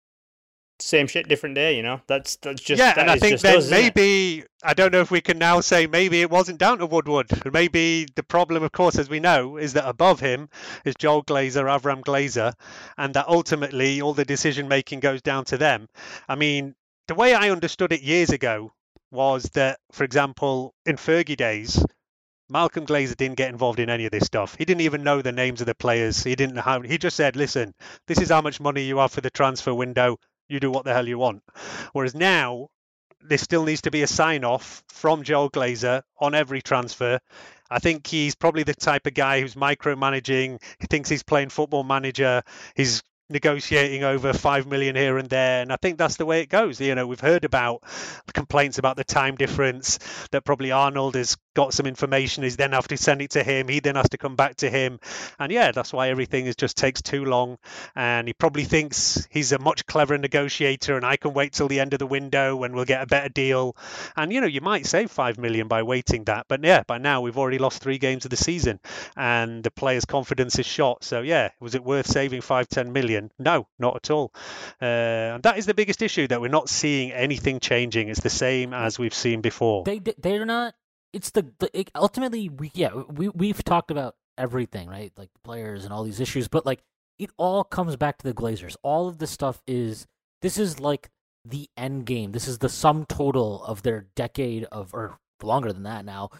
same shit, different day, That's just and I think then maybe I don't know if we can now say maybe it wasn't down to Woodward. Maybe the problem, of course, as we know, is that above him is Joel Glazer, Avram Glazer, and that ultimately all the decision making goes down to them. I mean, the way I understood it years ago was that, for example, in Fergie days, Malcolm Glazer didn't get involved in any of this stuff. He didn't even know the names of the players. He didn't know how. He just said, "Listen, this is how much money you have for the transfer window. You do what the hell you want." Whereas now, there still needs to be a sign-off from Joel Glazer on every transfer. I think he's probably the type of guy who's micromanaging. He thinks he's playing Football Manager. He's negotiating over 5 million here and there, and I think that's the way it goes. We've heard about complaints about the time difference, that probably Arnold has got some information, he's then have to send it to him, he then has to come back to him, and that's why everything just takes too long. And he probably thinks he's a much cleverer negotiator, and I can wait till the end of the window when we'll get a better deal. And you might save 5 million by waiting that, but by now we've already lost 3 games of the season and the players' confidence is shot. So was it worth saving 5-10 million? No, not at all. And that is the biggest issue, that we're not seeing anything changing. It's the same as we've seen before. They're not. It's ultimately we've talked about everything, right? Like the players and all these issues, but like it all comes back to the Glazers. All of this stuff this is like the end game. This is the sum total of their decade or longer than that now.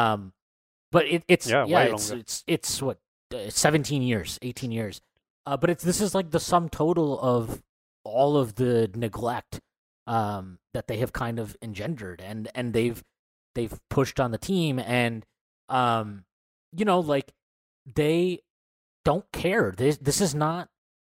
But it's what 17 years, 18 years. But this is like the sum total of all of the neglect that they have kind of engendered, and they've pushed on the team, and like they don't care. This is not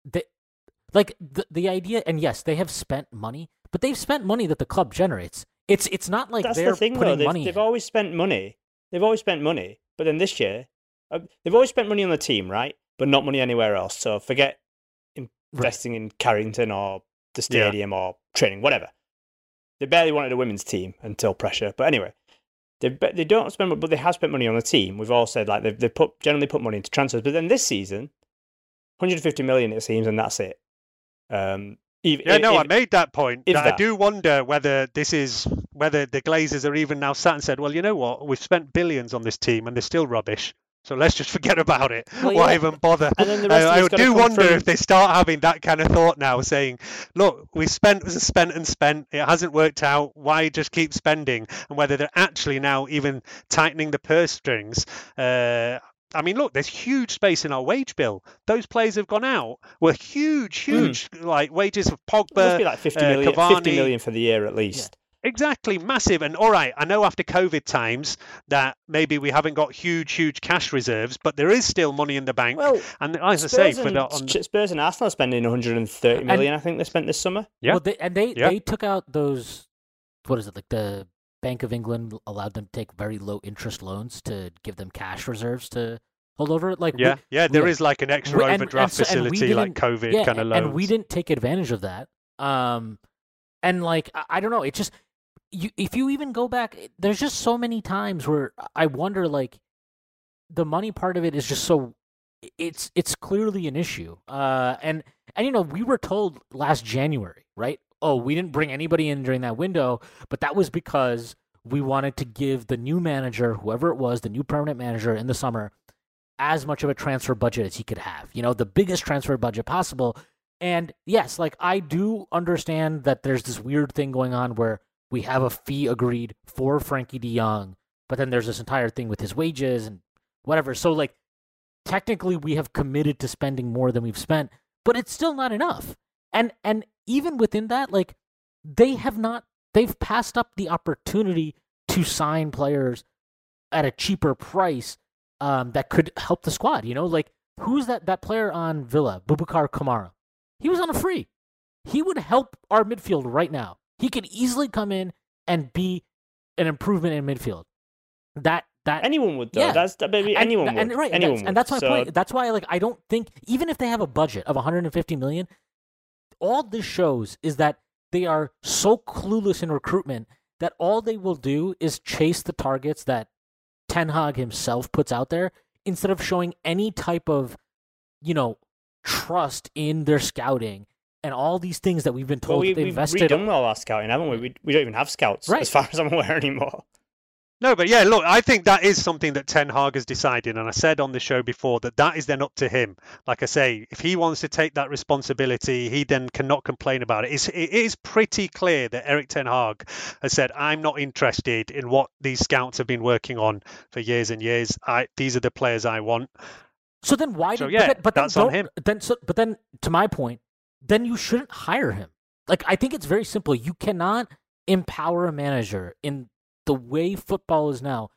the idea. And yes, they have spent money, but they've spent money that the club generates. It's not like they're putting money. They've always spent money. They've always spent money, but then this year, they've always spent money on the team, right? But not money anywhere else. So forget investing in Carrington or the stadium or training, whatever. They barely wanted a women's team until pressure. But anyway, they don't spend, but they have spent money on the team. We've all said like they've generally put money into transfers. But then this season, 150 million it seems, and that's it. I made that point. I do wonder whether the Glazers are even now sat and said, well, you know what, we've spent billions on this team and they're still rubbish. So let's just forget about it. Why even bother? I do wonder if they start having that kind of thought now, saying, look, we spent. It hasn't worked out. Why just keep spending? And whether they're actually now even tightening the purse strings. I mean, look, there's huge space in our wage bill. Those players have gone out. Were huge, like wages of Pogba, it must be like 50 million, Cavani. 50 million for the year at least. Exactly, massive. And all right, I know after COVID times that maybe we haven't got huge cash reserves, but there is still money in the bank. Well, and as I say, Spurs and Arsenal are spending 130 million, I think they spent this summer. Yeah. Well, they took out those, what is it, like the Bank of England allowed them to take very low interest loans to give them cash reserves to hold over. Like there is like an extra overdraft facility, like COVID kind of loans. And we didn't take advantage of that. And like I don't know, it just if you even go back, there's just so many times where I wonder, like the money part of it is just so it's clearly an issue. And we were told last January, right? Oh, we didn't bring anybody in during that window, but that was because we wanted to give the new manager, whoever it was, the new permanent manager in the summer, as much of a transfer budget as he could have. You know, the biggest transfer budget possible. And yes, like I do understand that there's this weird thing going on where we have a fee agreed for Frankie de Jong, but then there's this entire thing with his wages and whatever. So like technically we have committed to spending more than we've spent, but it's still not enough. And even within that, like they've passed up the opportunity to sign players at a cheaper price that could help the squad. You know, like who's that player on Villa, Boubacar Kamara? He was on a free. He would help our midfield right now. He could easily come in and be an improvement in midfield. That anyone would though. Yeah. That's maybe anyone would. And right, anyone and that's my so, point. That's why like I don't think even if they have a budget of 150 million, all this shows is that they are so clueless in recruitment that all they will do is chase the targets that Ten Hag himself puts out there instead of showing any type of, you know, trust in their scouting and all these things that we've been told we've invested. redone all our scouting, haven't we? We don't even have scouts, right, as far as I'm aware anymore. No, but yeah, look, I think that is something that Ten Hag has decided, and I said on the show before that is then up to him. Like I say, if he wants to take that responsibility, he then cannot complain about it. It is pretty clear that Erik Ten Hag has said, I'm not interested in what these scouts have been working on for years and years. These are the players I want. So then why? That's on him. But then, to my point, then you shouldn't hire him. Like I think it's very simple. You cannot empower a manager in the way football is now.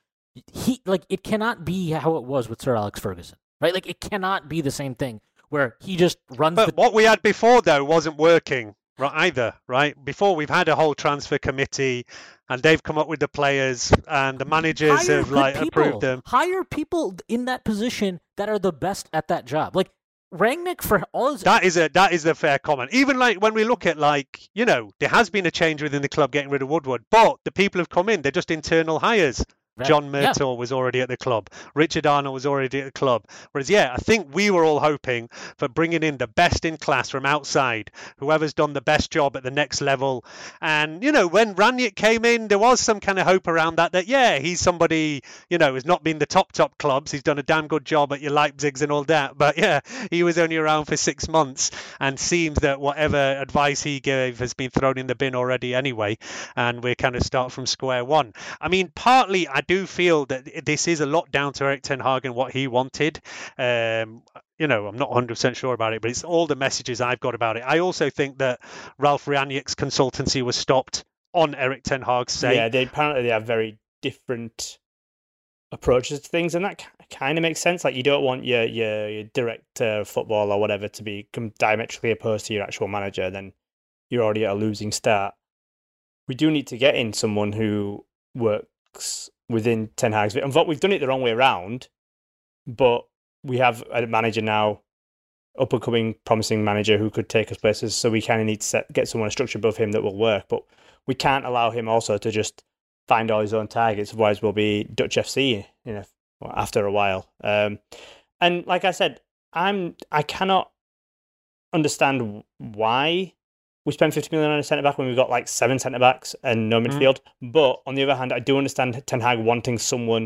It cannot be how it was with Sir Alex Ferguson, right? Like it cannot be the same thing where he just runs. But what we had before though wasn't working either, right? Before we've had a whole transfer committee, and they've come up with the players, and the managers have approved them. Hire people in that position that are the best at that job. Like Rangnick, for all his... That is a fair comment. Even like when we look at there has been a change within the club getting rid of Woodward, but the people who've come in, they're just internal hires. Right. John Murtaugh was already at the club. Richard Arnold was already at the club. Whereas, I think we were all hoping for bringing in the best in class from outside, whoever's done the best job at the next level. And, when Rangnick came in, there was some kind of hope around that he's somebody, has not been the top clubs. He's done a damn good job at your Leipzigs and all that. But, he was only around for 6 months, and seems that whatever advice he gave has been thrown in the bin already anyway. And we're kind of start from square one. I mean, partly, I do feel that this is a lot down to Erik Ten Hag and what he wanted. I'm not 100% sure about it, but it's all the messages I've got about it. I also think that Ralf Rangnick's consultancy was stopped on Erik Ten Hag's sake. Yeah, they have very different approaches to things, and that kind of makes sense. Like, you don't want your director of football or whatever to be diametrically opposed to your actual manager, then you're already at a losing start. We do need to get in someone who works within Ten Hag's. And we've done it the wrong way around, but we have a manager now, up-and-coming, promising manager who could take us places, so we kind of need to get someone a structure above him that will work. But we can't allow him also to just find all his own targets, otherwise we'll be Dutch FC after a while. And like I said, I cannot understand why we spend 50 million on a centre-back when we've got like 7 centre-backs and no midfield. But on the other hand, I do understand Ten Hag wanting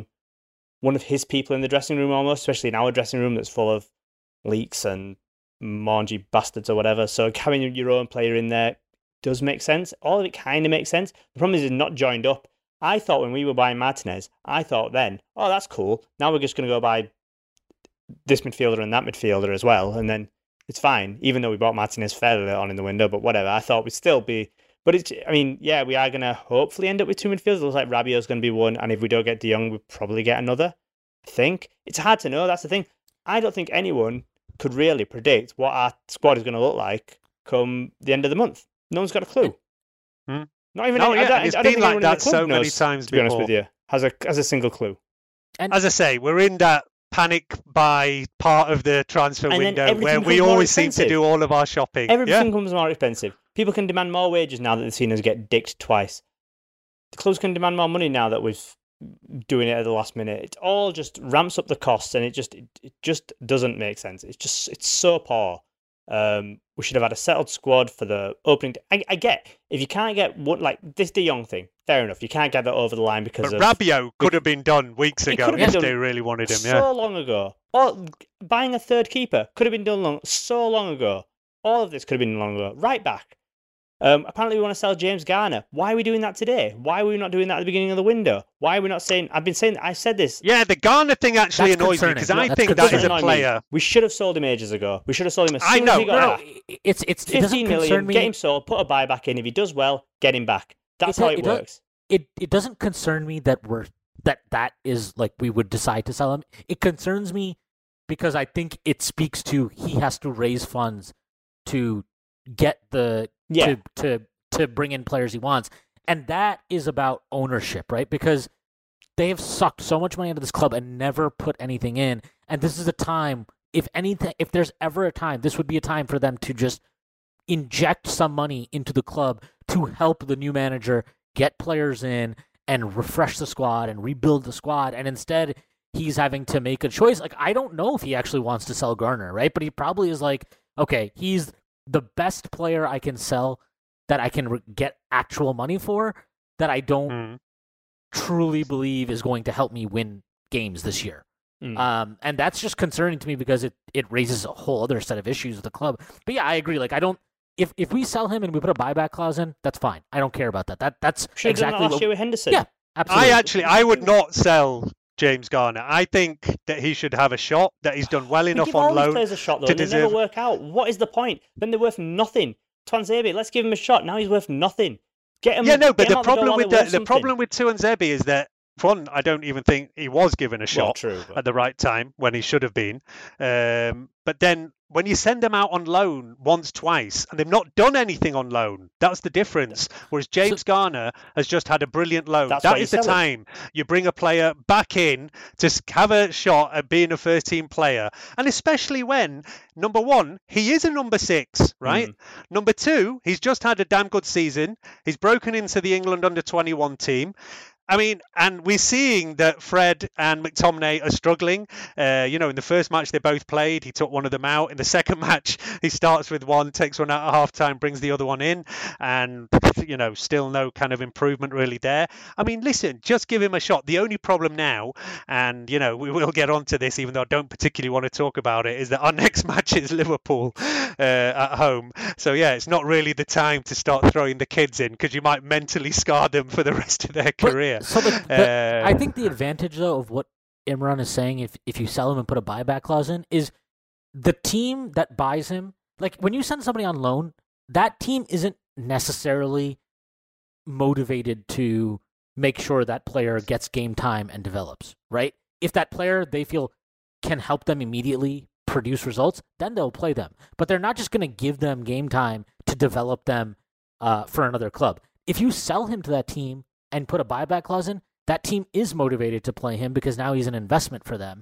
one of his people in the dressing room almost, especially in our dressing room that's full of leaks and mangy bastards or whatever. So having your own player in there does make sense. All of it kind of makes sense. The problem is it's not joined up. I thought when we were buying Martinez, oh, that's cool. Now we're just going to go buy this midfielder and that midfielder as well. And then it's fine, even though we bought Martinez fairly on in the window, but whatever. I thought we'd still be... But we are going to hopefully end up with 2 midfielders. It looks like Rabiot's going to be one, and if we don't get De Jong, we'll probably get another, I think. It's hard to know, that's the thing. I don't think anyone could really predict what our squad is going to look like come the end of the month. No one's got a clue. Not even... It's been like that so many times to be before. honest with you, has a single clue. And as I say, we're in that panic buy part of the transfer window where we always seem to do all of our shopping. Everything becomes more expensive. People can demand more wages now that they've seen us get dicked twice. The clubs can demand more money now that we're doing it at the last minute. It all just ramps up the costs, and it just doesn't make sense. It's so poor. We should have had a settled squad for the opening. I get if you can't get one like this De Jong thing, fair enough. You can't get that over the line because but of Rabiot could have been done weeks ago if they really wanted him. So long ago. Or buying a third keeper could have been done so long ago. All of this could have been long ago. Right back. Apparently we want to sell James Garner. Why are we doing that today? Why are we not doing that at the beginning of the window? Why are we not saying... I said this. Yeah, the Garner thing actually annoys me because I think that is a player... We should have sold him ages ago. We should have sold him as soon as we got It's 15 million, get him sold, put a buyback in. If he does well, get him back. That's how it works. It doesn't concern me that that is like we would decide to sell him. It concerns me because I think it speaks to he has to raise funds to get the... To bring in players he wants. And that is about ownership, right? Because they have sucked so much money into this club and never put anything in. And this is a time, if there's ever a time, this would be a time for them to just inject some money into the club to help the new manager get players in and refresh the squad and rebuild the squad. And instead, he's having to make a choice. Like, I don't know if he actually wants to sell Garner, right? But he probably is like, okay, he's the best player I can sell that I can get actual money for that I don't truly believe is going to help me win games this year. And that's just concerning to me because it raises a whole other set of issues with the club. But yeah, I agree. Like, I don't... If we sell him and we put a buyback clause in, that's fine. I don't care about that. That's exactly last year with Henderson. Yeah, absolutely. I would not sell James Garner. I think that he should have a shot, that he's done well enough on loan players a shot, though, to and they never work out. What is the point? Then they're worth nothing. Tuanzebe, let's give him a shot. Now he's worth nothing. Get him. Yeah, no, but the problem with Tuanzebe is that one, I don't even think he was given a shot at the right time when he should have been. But then when you send them out on loan once, twice, and they've not done anything on loan, that's the difference. Whereas James Garner has just had a brilliant loan. That is the time you bring a player back in to have a shot at being a first-team player. And especially when, number one, he is a number 6, right? Number 2, he's just had a damn good season. He's broken into the England under-21 team. I mean, and we're seeing that Fred and McTominay are struggling. In the first match they both played, he took one of them out. In the second match, he starts with one, takes one out at half-time, brings the other one in, and, still no kind of improvement really there. I mean, listen, just give him a shot. The only problem now, and, we will get onto this, even though I don't particularly want to talk about it, is that our next match is Liverpool at home. So, yeah, it's not really the time to start throwing the kids in because you might mentally scar them for the rest of their career. So I think the advantage, though, of what Imran is saying, if you sell him and put a buyback clause in, is the team that buys him. Like, when you send somebody on loan, that team isn't necessarily motivated to make sure that player gets game time and develops, right? If that player they feel can help them immediately produce results, then they'll play them. But they're not just going to give them game time to develop them for another club. If you sell him to that team and put a buyback clause in, that team is motivated to play him because now he's an investment for them.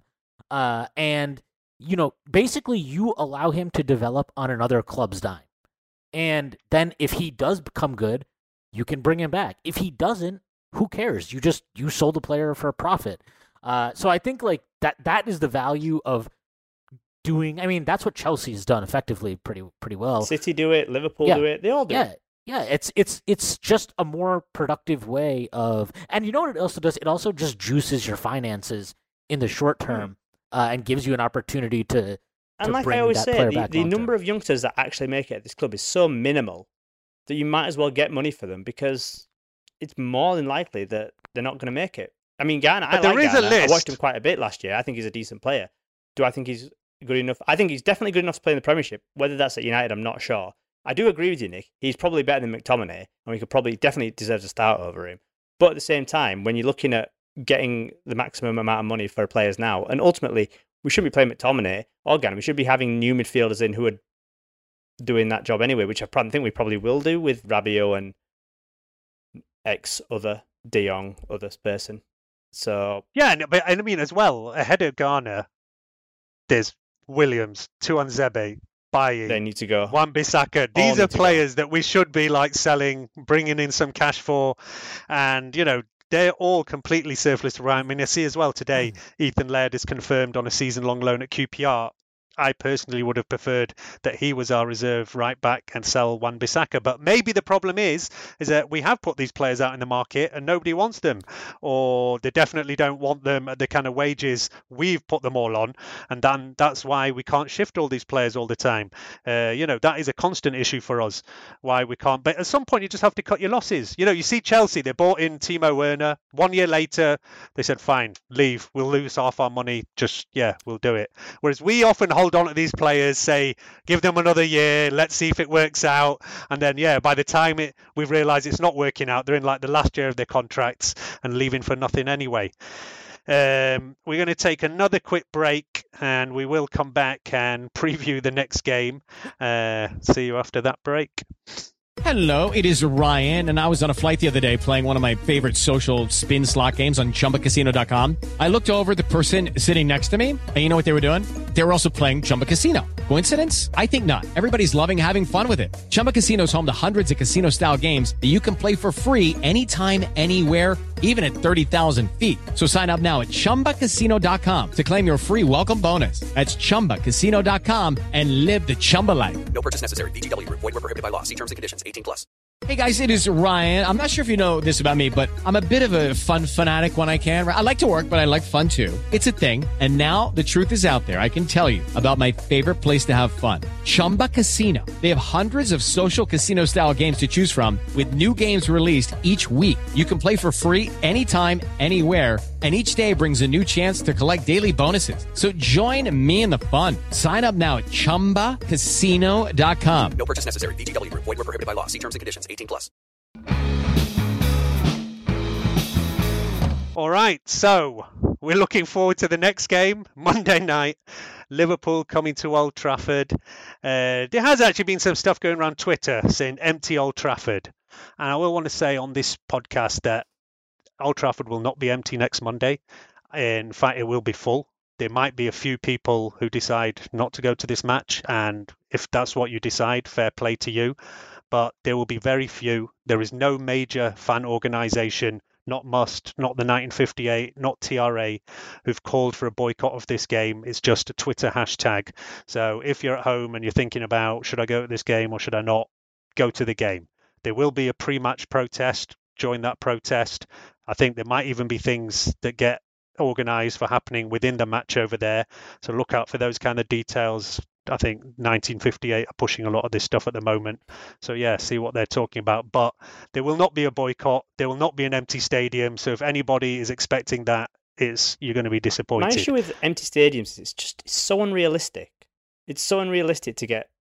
And, basically you allow him to develop on another club's dime. And then if he does become good, you can bring him back. If he doesn't, who cares? You sold the player for a profit. So I think like that is the value of doing. I mean, that's what Chelsea's done effectively pretty well. City do it, Liverpool do it, they all do it. Yeah, it's just a more productive way of, and you know what it also does? It also just juices your finances in the short term and gives you an opportunity to and like bring I always that say, player back the number of youngsters that actually make it at this club is so minimal that you might as well get money for them because it's more than likely that they're not going to make it. I mean, Garner, I like Garner. I watched him quite a bit last year. I think he's a decent player. Do I think he's good enough? I think he's definitely good enough to play in the Premiership. Whether that's at United, I'm not sure. I do agree with you, Nick. He's probably better than McTominay, and we could definitely deserve to start over him. But at the same time, when you're looking at getting the maximum amount of money for players now, and ultimately, we shouldn't be playing McTominay or Garner. We should be having new midfielders in who are doing that job anyway, which I think we probably will do with Rabiot and other De Jong, other person. So yeah, but I mean as well, ahead of Garner, there's Williams, Tuanzebe, Bailly, they need to go. Wan-Bissaka. These are players that we should be like selling, bringing in some cash for, and they're all completely surplus to Ryan. I mean, I see as well today, Ethan Laird is confirmed on a season-long loan at QPR. I personally would have preferred that he was our reserve right back and sell Wan-Bissaka. But maybe the problem is that we have put these players out in the market and nobody wants them, or they definitely don't want them at the kind of wages we've put them all on, and then that's why we can't shift all these players all the time. That is a constant issue for us, why we can't. But at some point, you just have to cut your losses. You see Chelsea, they bought in Timo Werner. 1 year later, they said, fine, leave. We'll lose half our money. We'll do it. Whereas we often hold on to these players, say, give them another year, let's see if it works out. And then, by the time we've realised it's not working out, they're in like the last year of their contracts and leaving for nothing anyway. We're going to take another quick break and we will come back and preview the next game. See you after that break. Hello, it is Ryan, and I was on a flight the other day playing one of my favorite social spin slot games on ChumbaCasino.com. I looked over at the person sitting next to me, and you know what they were doing? They were also playing Chumba Casino. Coincidence? I think not. Everybody's loving having fun with it. Chumba Casino is home to hundreds of casino-style games that you can play for free anytime, anywhere, even at 30,000 feet. So sign up now at ChumbaCasino.com to claim your free welcome bonus. That's ChumbaCasino.com and live the Chumba life. No purchase necessary. VGW Group. Void where prohibited by law. See terms and conditions. 18+. Hey guys, it is Ryan. I'm not sure if you know this about me, but I'm a bit of a fun fanatic when I can. I like to work, but I like fun too. It's a thing. And now the truth is out there. I can tell you about my favorite place to have fun. Chumba Casino. They have hundreds of social casino style games to choose from with new games released each week. You can play for free anytime, anywhere. And each day brings a new chance to collect daily bonuses. So join me in the fun. Sign up now at ChumbaCasino.com. No purchase necessary. VGW Group. Void where prohibited by law. See terms and conditions. 18+. All right, so we're looking forward to the next game, Monday night. Liverpool coming to Old Trafford. There has actually been some stuff going around Twitter saying empty Old Trafford. And I will want to say on this podcast that Old Trafford will not be empty next Monday. In fact, it will be full. There might be a few people who decide not to go to this match. And if that's what you decide, fair play to you. But there will be very few. There is no major fan organisation, not Must, not the 1958, not TRA, who've called for a boycott of this game. It's just a Twitter hashtag. So if you're at home and you're thinking about, should I go to this game or should I not, go to the game. There will be a pre-match protest. Join that protest. I think there might even be things that get organised for happening within the match over there. So look out for those kind of details. I think 1958 are pushing a lot of this stuff at the moment. So see what they're talking about. But there will not be a boycott. There will not be an empty stadium. So if anybody is expecting that, you're going to be disappointed. My issue with empty stadiums is it's so unrealistic. It's so unrealistic to get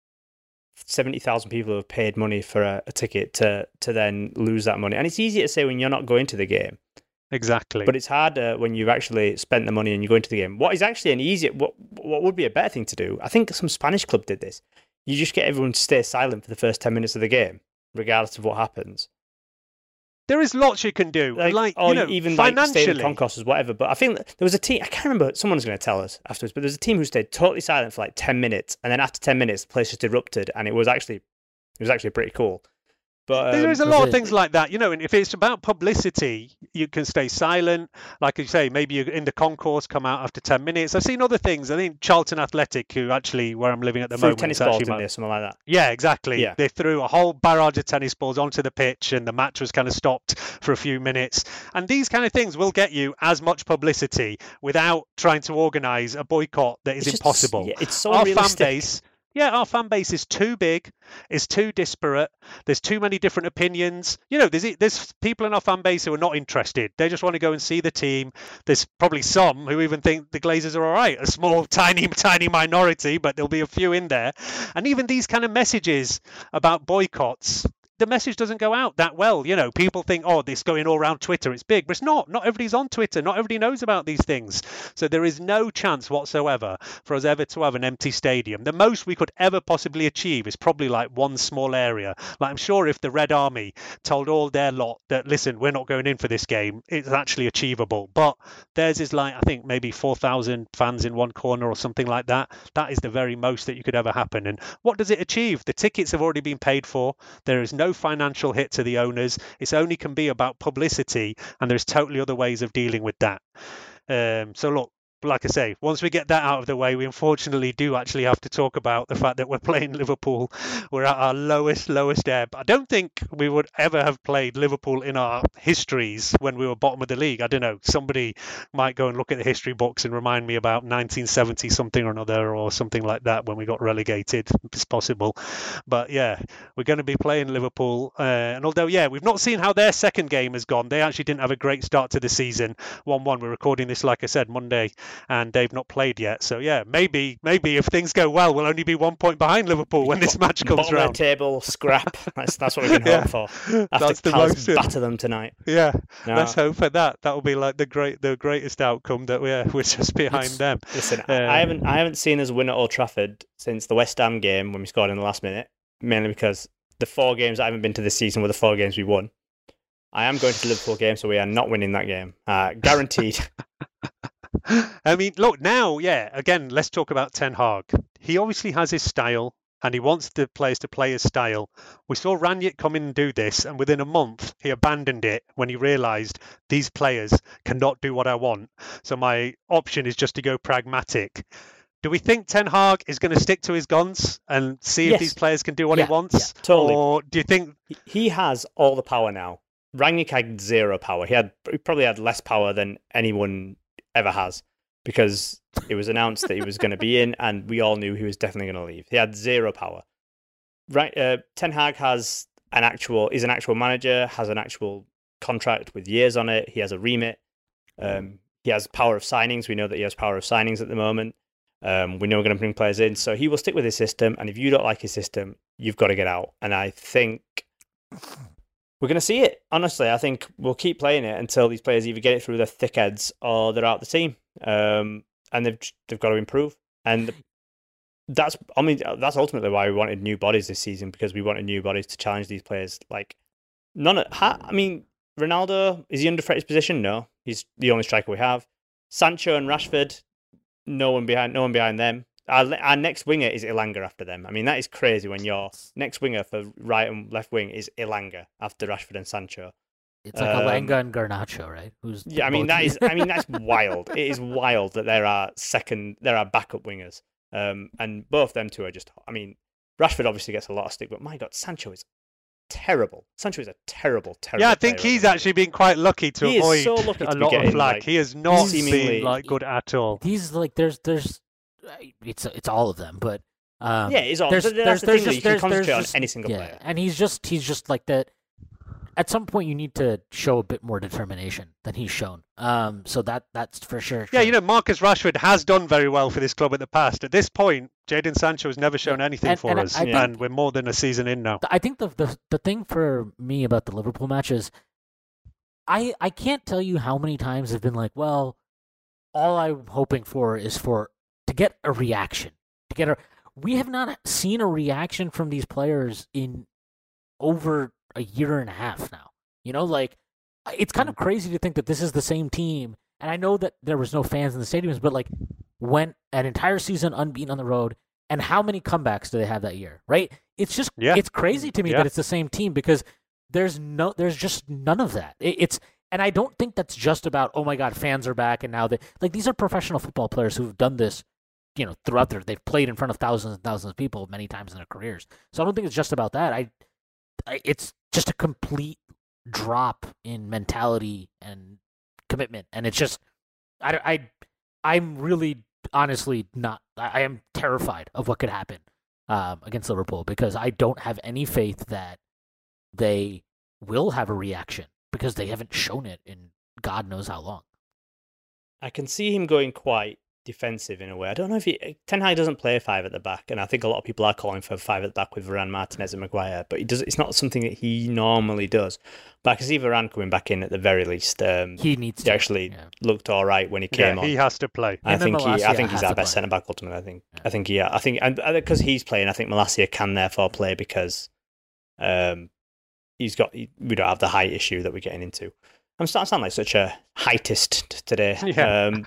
70,000 people who have paid money for a ticket to then lose that money. And it's easier to say when you're not going to the game. Exactly. But it's harder when you've actually spent the money and you're going to the game. What is actually what would be a better thing to do? I think some Spanish club did this. You just get everyone to stay silent for the first 10 minutes of the game, regardless of what happens. There is lots you can do, even financially. Stay in concourses, whatever. But I think there was a team, I can't remember, someone's going to tell us afterwards, but there's a team who stayed totally silent for 10 minutes, and then after 10 minutes, the place just erupted, and it was actually pretty cool. But there's a lot of things like that, and if it's about publicity, you can stay silent. Like you say, maybe you're in the concourse, come out after 10 minutes. I've seen other things. I think Charlton Athletic, who actually, where I'm living at the moment, tennis balls in there, something like that. Yeah, exactly. Yeah. They threw a whole barrage of tennis balls onto the pitch and the match was kind of stopped for a few minutes. And these kind of things will get you as much publicity without trying to organise a boycott that is impossible. It's so Our realistic. fan base... our fan base is too big, is too disparate. There's too many different opinions. There's people in our fan base who are not interested. They just want to go and see the team. There's probably some who even think the Glazers are all right. A small, tiny minority, but there'll be a few in there. And even these kind of messages about boycotts, the message doesn't go out that well. People think, this going all around Twitter, it's big, but it's not. Not everybody's on Twitter. Not everybody knows about these things. So there is no chance whatsoever for us ever to have an empty stadium. The most we could ever possibly achieve is probably one small area. I'm sure if the Red Army told all their lot that, listen, we're not going in for this game, it's actually achievable. But theirs is I think maybe 4,000 fans in one corner or something like that. That is the very most that you could ever happen. And what does it achieve? The tickets have already been paid for. There is no financial hit to the owners. It only can be about publicity, and there's totally other ways of dealing with that. So look, like I say, once we get that out of the way, we unfortunately do actually have to talk about the fact that we're playing Liverpool. We're at our lowest ebb. I don't think we would ever have played Liverpool in our histories when we were bottom of the league. I don't know. Somebody might go and look at the history books and remind me about 1970 something or another or something like that when we got relegated. It's possible. But yeah, we're going to be playing Liverpool. And although, yeah, we've not seen how their second game has gone. They actually didn't have a great start to the season. 1-1. We're recording this, like I said, Monday, and they've not played yet. So yeah, maybe if things go well, we'll only be 1 point behind Liverpool when this match comes bottom round. Of the table, scrap. That's what we can hope for. After Palace batter them tonight. Yeah, let's hope for that. That will be like the greatest outcome, that we're just behind them. Listen, I haven't seen us win at Old Trafford since the West Ham game when we scored in the last minute, mainly because the 4 games I haven't been to this season were the 4 games we won. I am going to the Liverpool game, so we are not winning that game. Guaranteed. I mean, look, now, again, let's talk about Ten Hag. He obviously has his style, and he wants the players to play his style. We saw Ranić come in and do this, and within a month, he abandoned it when he realised these players cannot do what I want. So my option is just to go pragmatic. Do we think Ten Hag is going to stick to his guns and see if these players can do what he wants? Yeah, totally. Or do you think... He has all the power now. Ranić had 0 power. He probably had less power than anyone ever has, because it was announced that he was going to be in, and we all knew he was definitely going to leave. He had 0 power. Right, Ten Hag is an actual manager, has an actual contract with years on it. He has a remit. He has power of signings. We know that he has power of signings at the moment. We know we're going to bring players in, so he will stick with his system. And if you don't like his system, you've got to get out. And I think we're going to see it. Honestly, I think we'll keep playing it until these players either get it through their thick heads or they're out the team. And they've got to improve. And that's ultimately why we wanted new bodies this season, because we wanted new bodies to challenge these players. Like Ronaldo, is he underthreat his position? No, he's the only striker we have. Sancho and Rashford, no one behind them. Our next winger is Elanga after them. I mean, that is crazy when your next winger for right and left wing is Elanga after Rashford and Sancho. It's like Elanga and Garnacho, right? That's wild. It is wild that there are backup wingers. And both them two are just, Rashford obviously gets a lot of stick, but my God, Sancho is terrible. Sancho is a terrible Yeah, I think he's actually been quite lucky to avoid a lot of flack. He has not been good at all. He's like, it's all of them, but it's all. There's the thing that you can concentrate on any single player, and he's just like that. At some point, you need to show a bit more determination than he's shown. So that's for sure. Yeah, Marcus Rashford has done very well for this club in the past. At this point, Jadon Sancho has never shown anything for us, and we're more than a season in now. I think the thing for me about the Liverpool match is, I can't tell you how many times I've been like, well, all I'm hoping for is to get a reaction. We have not seen a reaction from these players in over a year and a half now. It's kind of crazy to think that this is the same team. And I know that there was no fans in the stadiums, but went an entire season unbeaten on the road. And how many comebacks do they have that year? Right? It's just it's crazy to me that it's the same team, because there's just none of that. And I don't think that's just about, oh my God, fans are back, and now these are professional football players who've done this, throughout they've played in front of thousands and thousands of people many times in their careers. So I don't think it's just about that. It's just a complete drop in mentality and commitment, and it's just, I'm really honestly not. I am terrified of what could happen against Liverpool, because I don't have any faith that they will have a reaction, because they haven't shown it in God knows how long. I can see him going quite defensive in a way. I don't know if Ten Hag doesn't play 5 at the back, and I think a lot of people are calling for 5 at the back with Varane, Martinez and Maguire, but it's not something that he normally does. But I can see Varane coming back in at the very least. He needs to. Actually looked all right when he came on. He has to play. I think he's our best centre back ultimately. I think because he's playing, I think Malacia can therefore play, because we don't have the height issue that we're getting into. I'm starting to sound like such a heightist today. Yeah.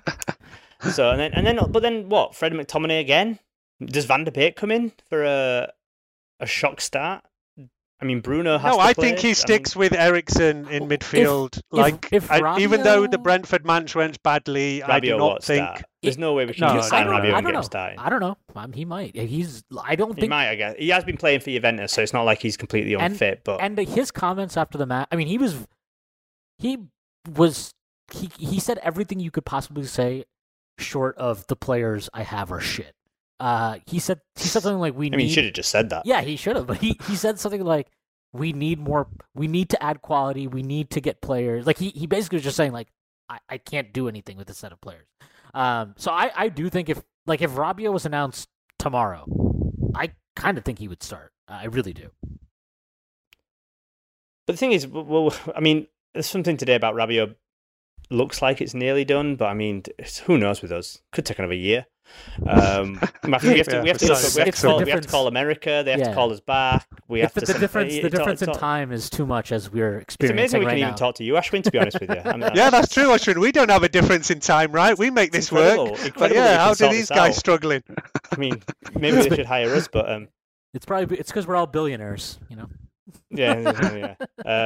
But then what? Fred McTominay again? Does Van der Beek come in for a shock start? Bruno has to play. I think he sticks with Eriksen in midfield. Even though the Brentford match went badly, I do not think There's no way we can just sign Rabiot and get him starting. I don't know. He might. I don't think he might. I guess he has been playing for Juventus, so it's not like he's completely unfit. And his comments after the match. I mean, he said everything you could possibly say, short of the players I have are shit. He said something like he should have just said that. Yeah, he should have. But he said something like, we need to add quality. We need to get players. Like he basically was just saying like, I can't do anything with this set of players. So I do think if Rabiot was announced tomorrow, I kind of think he would start. I really do. But the thing is, well, I mean, there's something today about Rabiot. Looks like it's nearly done, but I mean, who knows with us? Could take another year. I think we have to call America. They have to call us back. The difference in time is too much as we're experiencing. It's amazing we right can now. even talk to you, Ashwin. To be honest with you, yeah, that's true, Ashwin. We don't have a difference in time, right? We make this work. But yeah, how do these guys struggling? I mean, maybe they should hire us, but it's because we're all billionaires, you know. Yeah.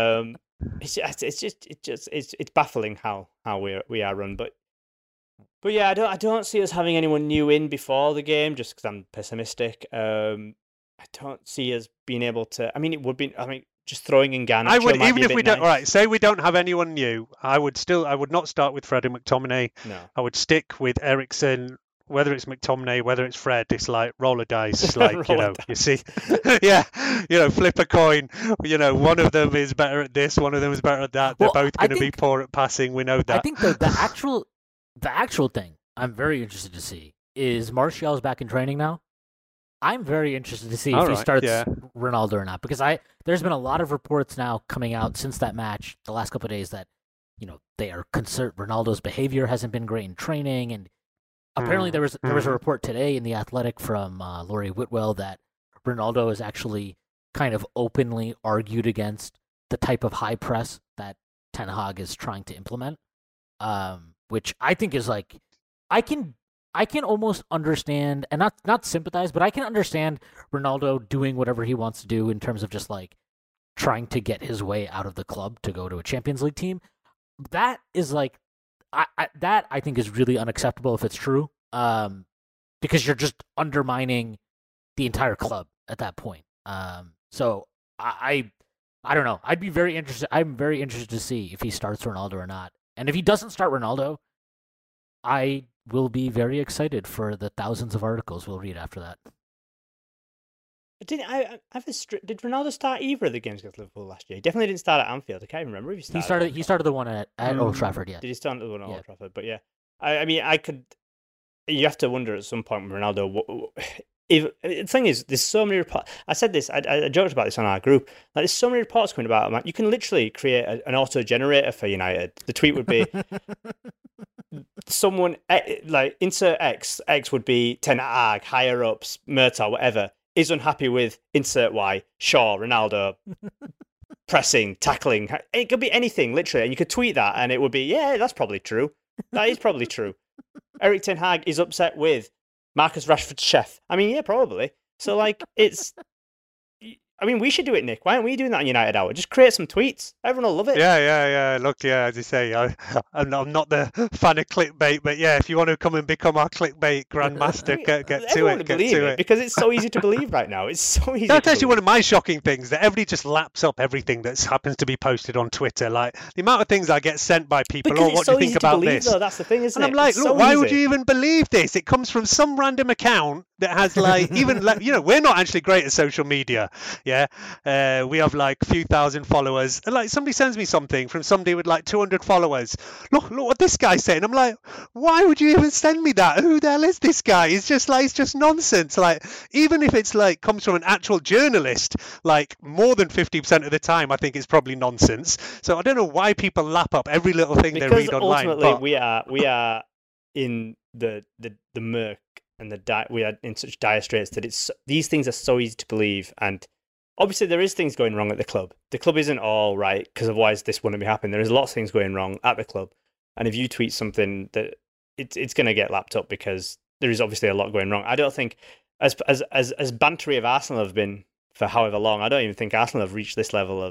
It's baffling how we are run, but yeah, I don't see us having anyone new in before the game, just because I'm pessimistic. I don't see us being able to. I mean, it would be. I mean, just throwing in Garnacho. I would, even if we don't. Nice. All right, say we don't have anyone new. I would not start with Fred and McTominay. No, I would stick with Eriksen. Whether it's McTominay, whether it's Fred, it's like roller dice. Like you see, yeah, flip a coin. One of them is better at this, one of them is better at that. They're both going to be poor at passing. We know that. I think the actual thing I'm very interested to see is Martial's back in training now. I'm very interested to see if he starts Ronaldo or not, because there's been a lot of reports now coming out since that match the last couple of days that they are concerned Ronaldo's behavior hasn't been great in training, and apparently there was a report today in The Athletic from Laurie Whitwell that Ronaldo has actually kind of openly argued against the type of high press that Ten Hag is trying to implement, which I think is like I can almost understand and not sympathize, but I can understand Ronaldo doing whatever he wants to do in terms of just like trying to get his way out of the club to go to a Champions League team. That is like I think is really unacceptable if it's true, because you're just undermining the entire club at that point. So I don't know. I'd be very interested. I'm very interested to see if he starts Ronaldo or not. And if he doesn't start Ronaldo, I will be very excited for the thousands of articles we'll read after that. Did Ronaldo start either of the games against Liverpool last year? He definitely didn't start at Anfield. I can't even remember if he started. He started the one at Old Trafford. Yeah. Did he start the one at Old Trafford? But yeah, I mean, you have to wonder at some point with Ronaldo. The thing is, there's so many reports. I said this. I joked about this on our group. Like, there's so many reports coming about him. You can literally create an auto generator for United. The tweet would be someone like insert X. X would be Ten Hag, higher ups, Murtaugh, whatever. Is unhappy with insert Y, Shaw, Ronaldo, pressing, tackling. It could be anything, literally. And you could tweet that and it would be, yeah, that's probably true. That is probably true. Erik Ten Hag is upset with Marcus Rashford's chef. I mean, yeah, probably. So, like, we should do it, Nick. Why aren't we doing that on United Hour? Just create some tweets. Everyone will love it. Yeah. Look, as you say, I'm not the fan of clickbait, but yeah, if you want to come and become our clickbait grandmaster, get to it. Because it's so easy to believe right now. It's so easy. That's actually one of my shocking things, that everybody just laps up everything that happens to be posted on Twitter. Like, the amount of things I get sent by people, because what do you think about believe, this? Though, that's the thing, isn't it? And I'm like, look, so why would you even believe this? It comes from some random account that has like, even like, we're not actually great at social media. Yeah. We have like a few thousand followers, and like somebody sends me something from somebody with like 200 followers. Look what this guy's saying. I'm like, why would you even send me that? Who the hell is this guy? It's just nonsense. Like, even if it's like comes from an actual journalist, like more than 50% of the time, I think it's probably nonsense. So I don't know why people lap up every little thing they read online. Because ultimately, we are in the murk, and we are in such dire straits that these things are so easy to believe. And obviously, there is things going wrong at the club. The club isn't all right, because otherwise this wouldn't be happening. There is lots of things going wrong at the club. And if you tweet something, that it's going to get lapped up, because there is obviously a lot going wrong. I don't think, as bantery of Arsenal have been for however long, I don't even think Arsenal have reached this level of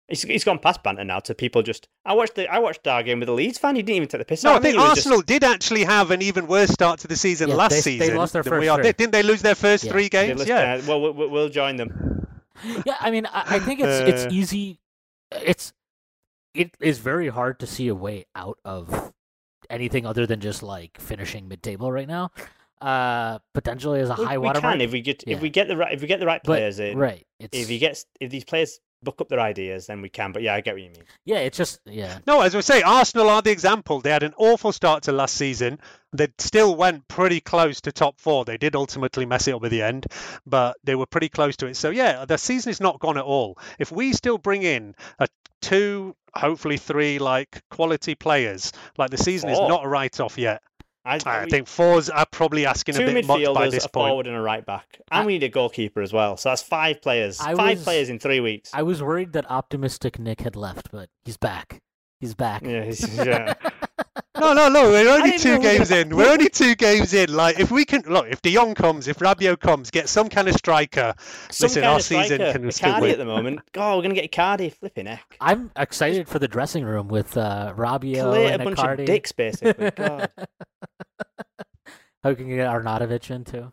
He's gone past banter now to people just. I watched our game with the Leeds fan. He didn't even take the piss No, out I of me. think Arsenal did actually have an even worse start to the season last season. They lost their than first we are. three. Didn't they lose their first 3 games? Yeah. Well, we'll join them. Yeah, I mean, I think it's easy. It is very hard to see a way out of anything other than just like finishing mid-table right now. Potentially as a high watermark. If we get the right players in. Right. If these players book up their ideas, then we can. But yeah, I get what you mean. Yeah, it's just No, as we say, Arsenal are the example. They had an awful start to last season. They still went pretty close to top 4. They did ultimately mess it up at the end, but they were pretty close to it. So yeah, the season is not gone at all. If we still bring in 2, hopefully 3 like quality players, like the season is not a write-off yet. I think 4's are probably asking a bit much by this a point. Forward and a right back, and we need a goalkeeper as well. So that's 5 players. 5 players in 3 weeks. I was worried that optimistic Nick had left, but he's back. He's back. Yeah. No. We're only 2 games in. We're only 2 games in. Like if we can if De Jong comes, if Rabiot comes, get some kind of striker. Our season can still win at the moment. God, we're gonna get Icardi. Flipping heck. I'm excited for the dressing room with Rabiot Clear and a bunch Icardi. of dicks, basically. God. How can you get Arnautovic in too?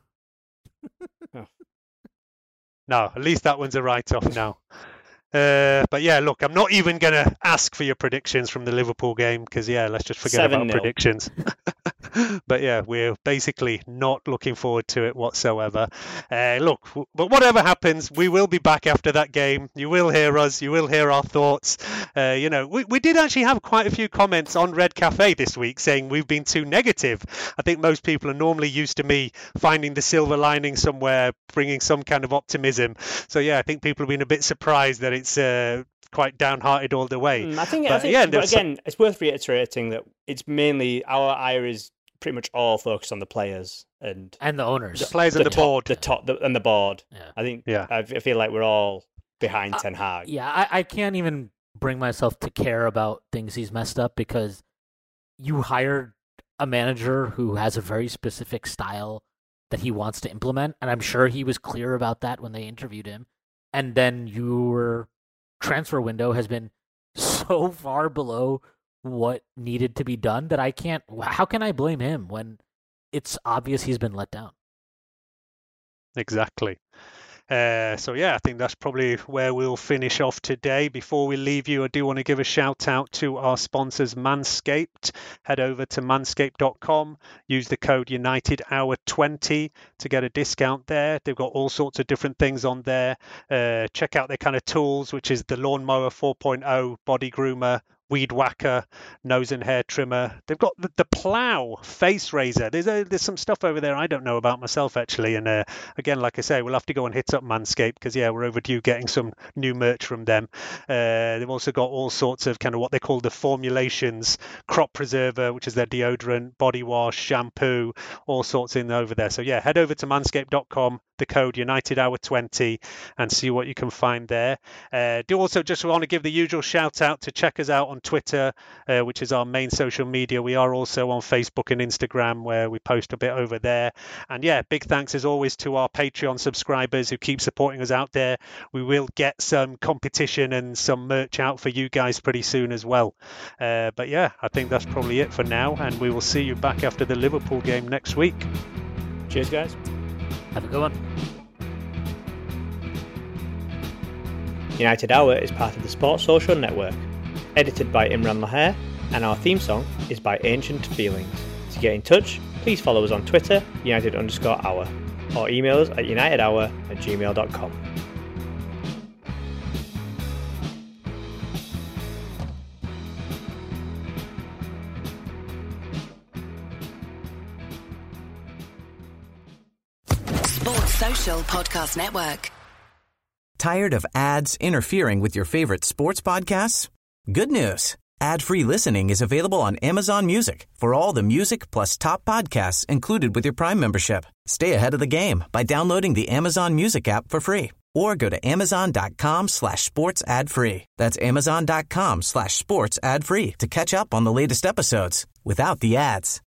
No, at least that one's a write-off now. But yeah, look, I'm not even going to ask for your predictions from the Liverpool game because, let's just forget about predictions. But yeah, we're basically not looking forward to it whatsoever. Look, but whatever happens, we will be back after that game. You will hear us. You will hear our thoughts. We did actually have quite a few comments on Red Cafe this week saying we've been too negative. I think most people are normally used to me finding the silver lining somewhere, bringing some kind of optimism. So yeah, I think people have been a bit surprised that it's quite downhearted all the way. I think again, it's worth reiterating that it's mainly our ire is pretty much all focused on the players and the owners, the players and the board, and the board. Yeah. I think. Yeah. I feel like we're all behind Ten Hag. Yeah, I can't even bring myself to care about things he's messed up because you hired a manager who has a very specific style that he wants to implement, and I'm sure he was clear about that when they interviewed him. And then your transfer window has been so far below what needed to be done that I can't. How can I blame him when it's obvious he's been let down? Exactly. So yeah, I think that's probably where we'll finish off today. Before we leave you, I do want to give a shout out to our sponsors, Manscaped. Head over to manscaped.com, use the code UnitedHour20 to get a discount there. They've got all sorts of different things on there. Check out their kind of tools, which is the Lawnmower 4.0 body groomer, weed whacker, nose and hair trimmer. They've got the Plow face razor. There's some stuff over there I don't know about myself actually. And again, like I say, we'll have to go and hit up Manscaped because we're overdue getting some new merch from them. They've also got all sorts of kind of what they call the formulations, crop preserver, which is their deodorant, body wash, shampoo, all sorts in over there. So yeah, head over to manscaped.com, the code UnitedHour20 and see what you can find there. Do also just want to give the usual shout out to check us out on Twitter, which is our main social media. We are also on Facebook and Instagram where we post a bit over there. And yeah, big thanks as always to our Patreon subscribers who keep supporting us out there. We will get some competition and some merch out for you guys pretty soon as well. But yeah, I think that's probably it for now, and we will see you back after the Liverpool game next week. Cheers, guys. Have a good one. United Hour is part of the Sports Social Network. Edited by Imran Maher, and our theme song is by Ancient Feelings. To get in touch, please follow us on Twitter, United_Hour, or email us at unitedhour@gmail.com. Sports Social Podcast Network. Tired of ads interfering with your favorite sports podcasts? Good news. Ad-free listening is available on Amazon Music for all the music plus top podcasts included with your Prime membership. Stay ahead of the game by downloading the Amazon Music app for free or go to amazon.com/sports ad free. That's amazon.com/sports ad free to catch up on the latest episodes without the ads.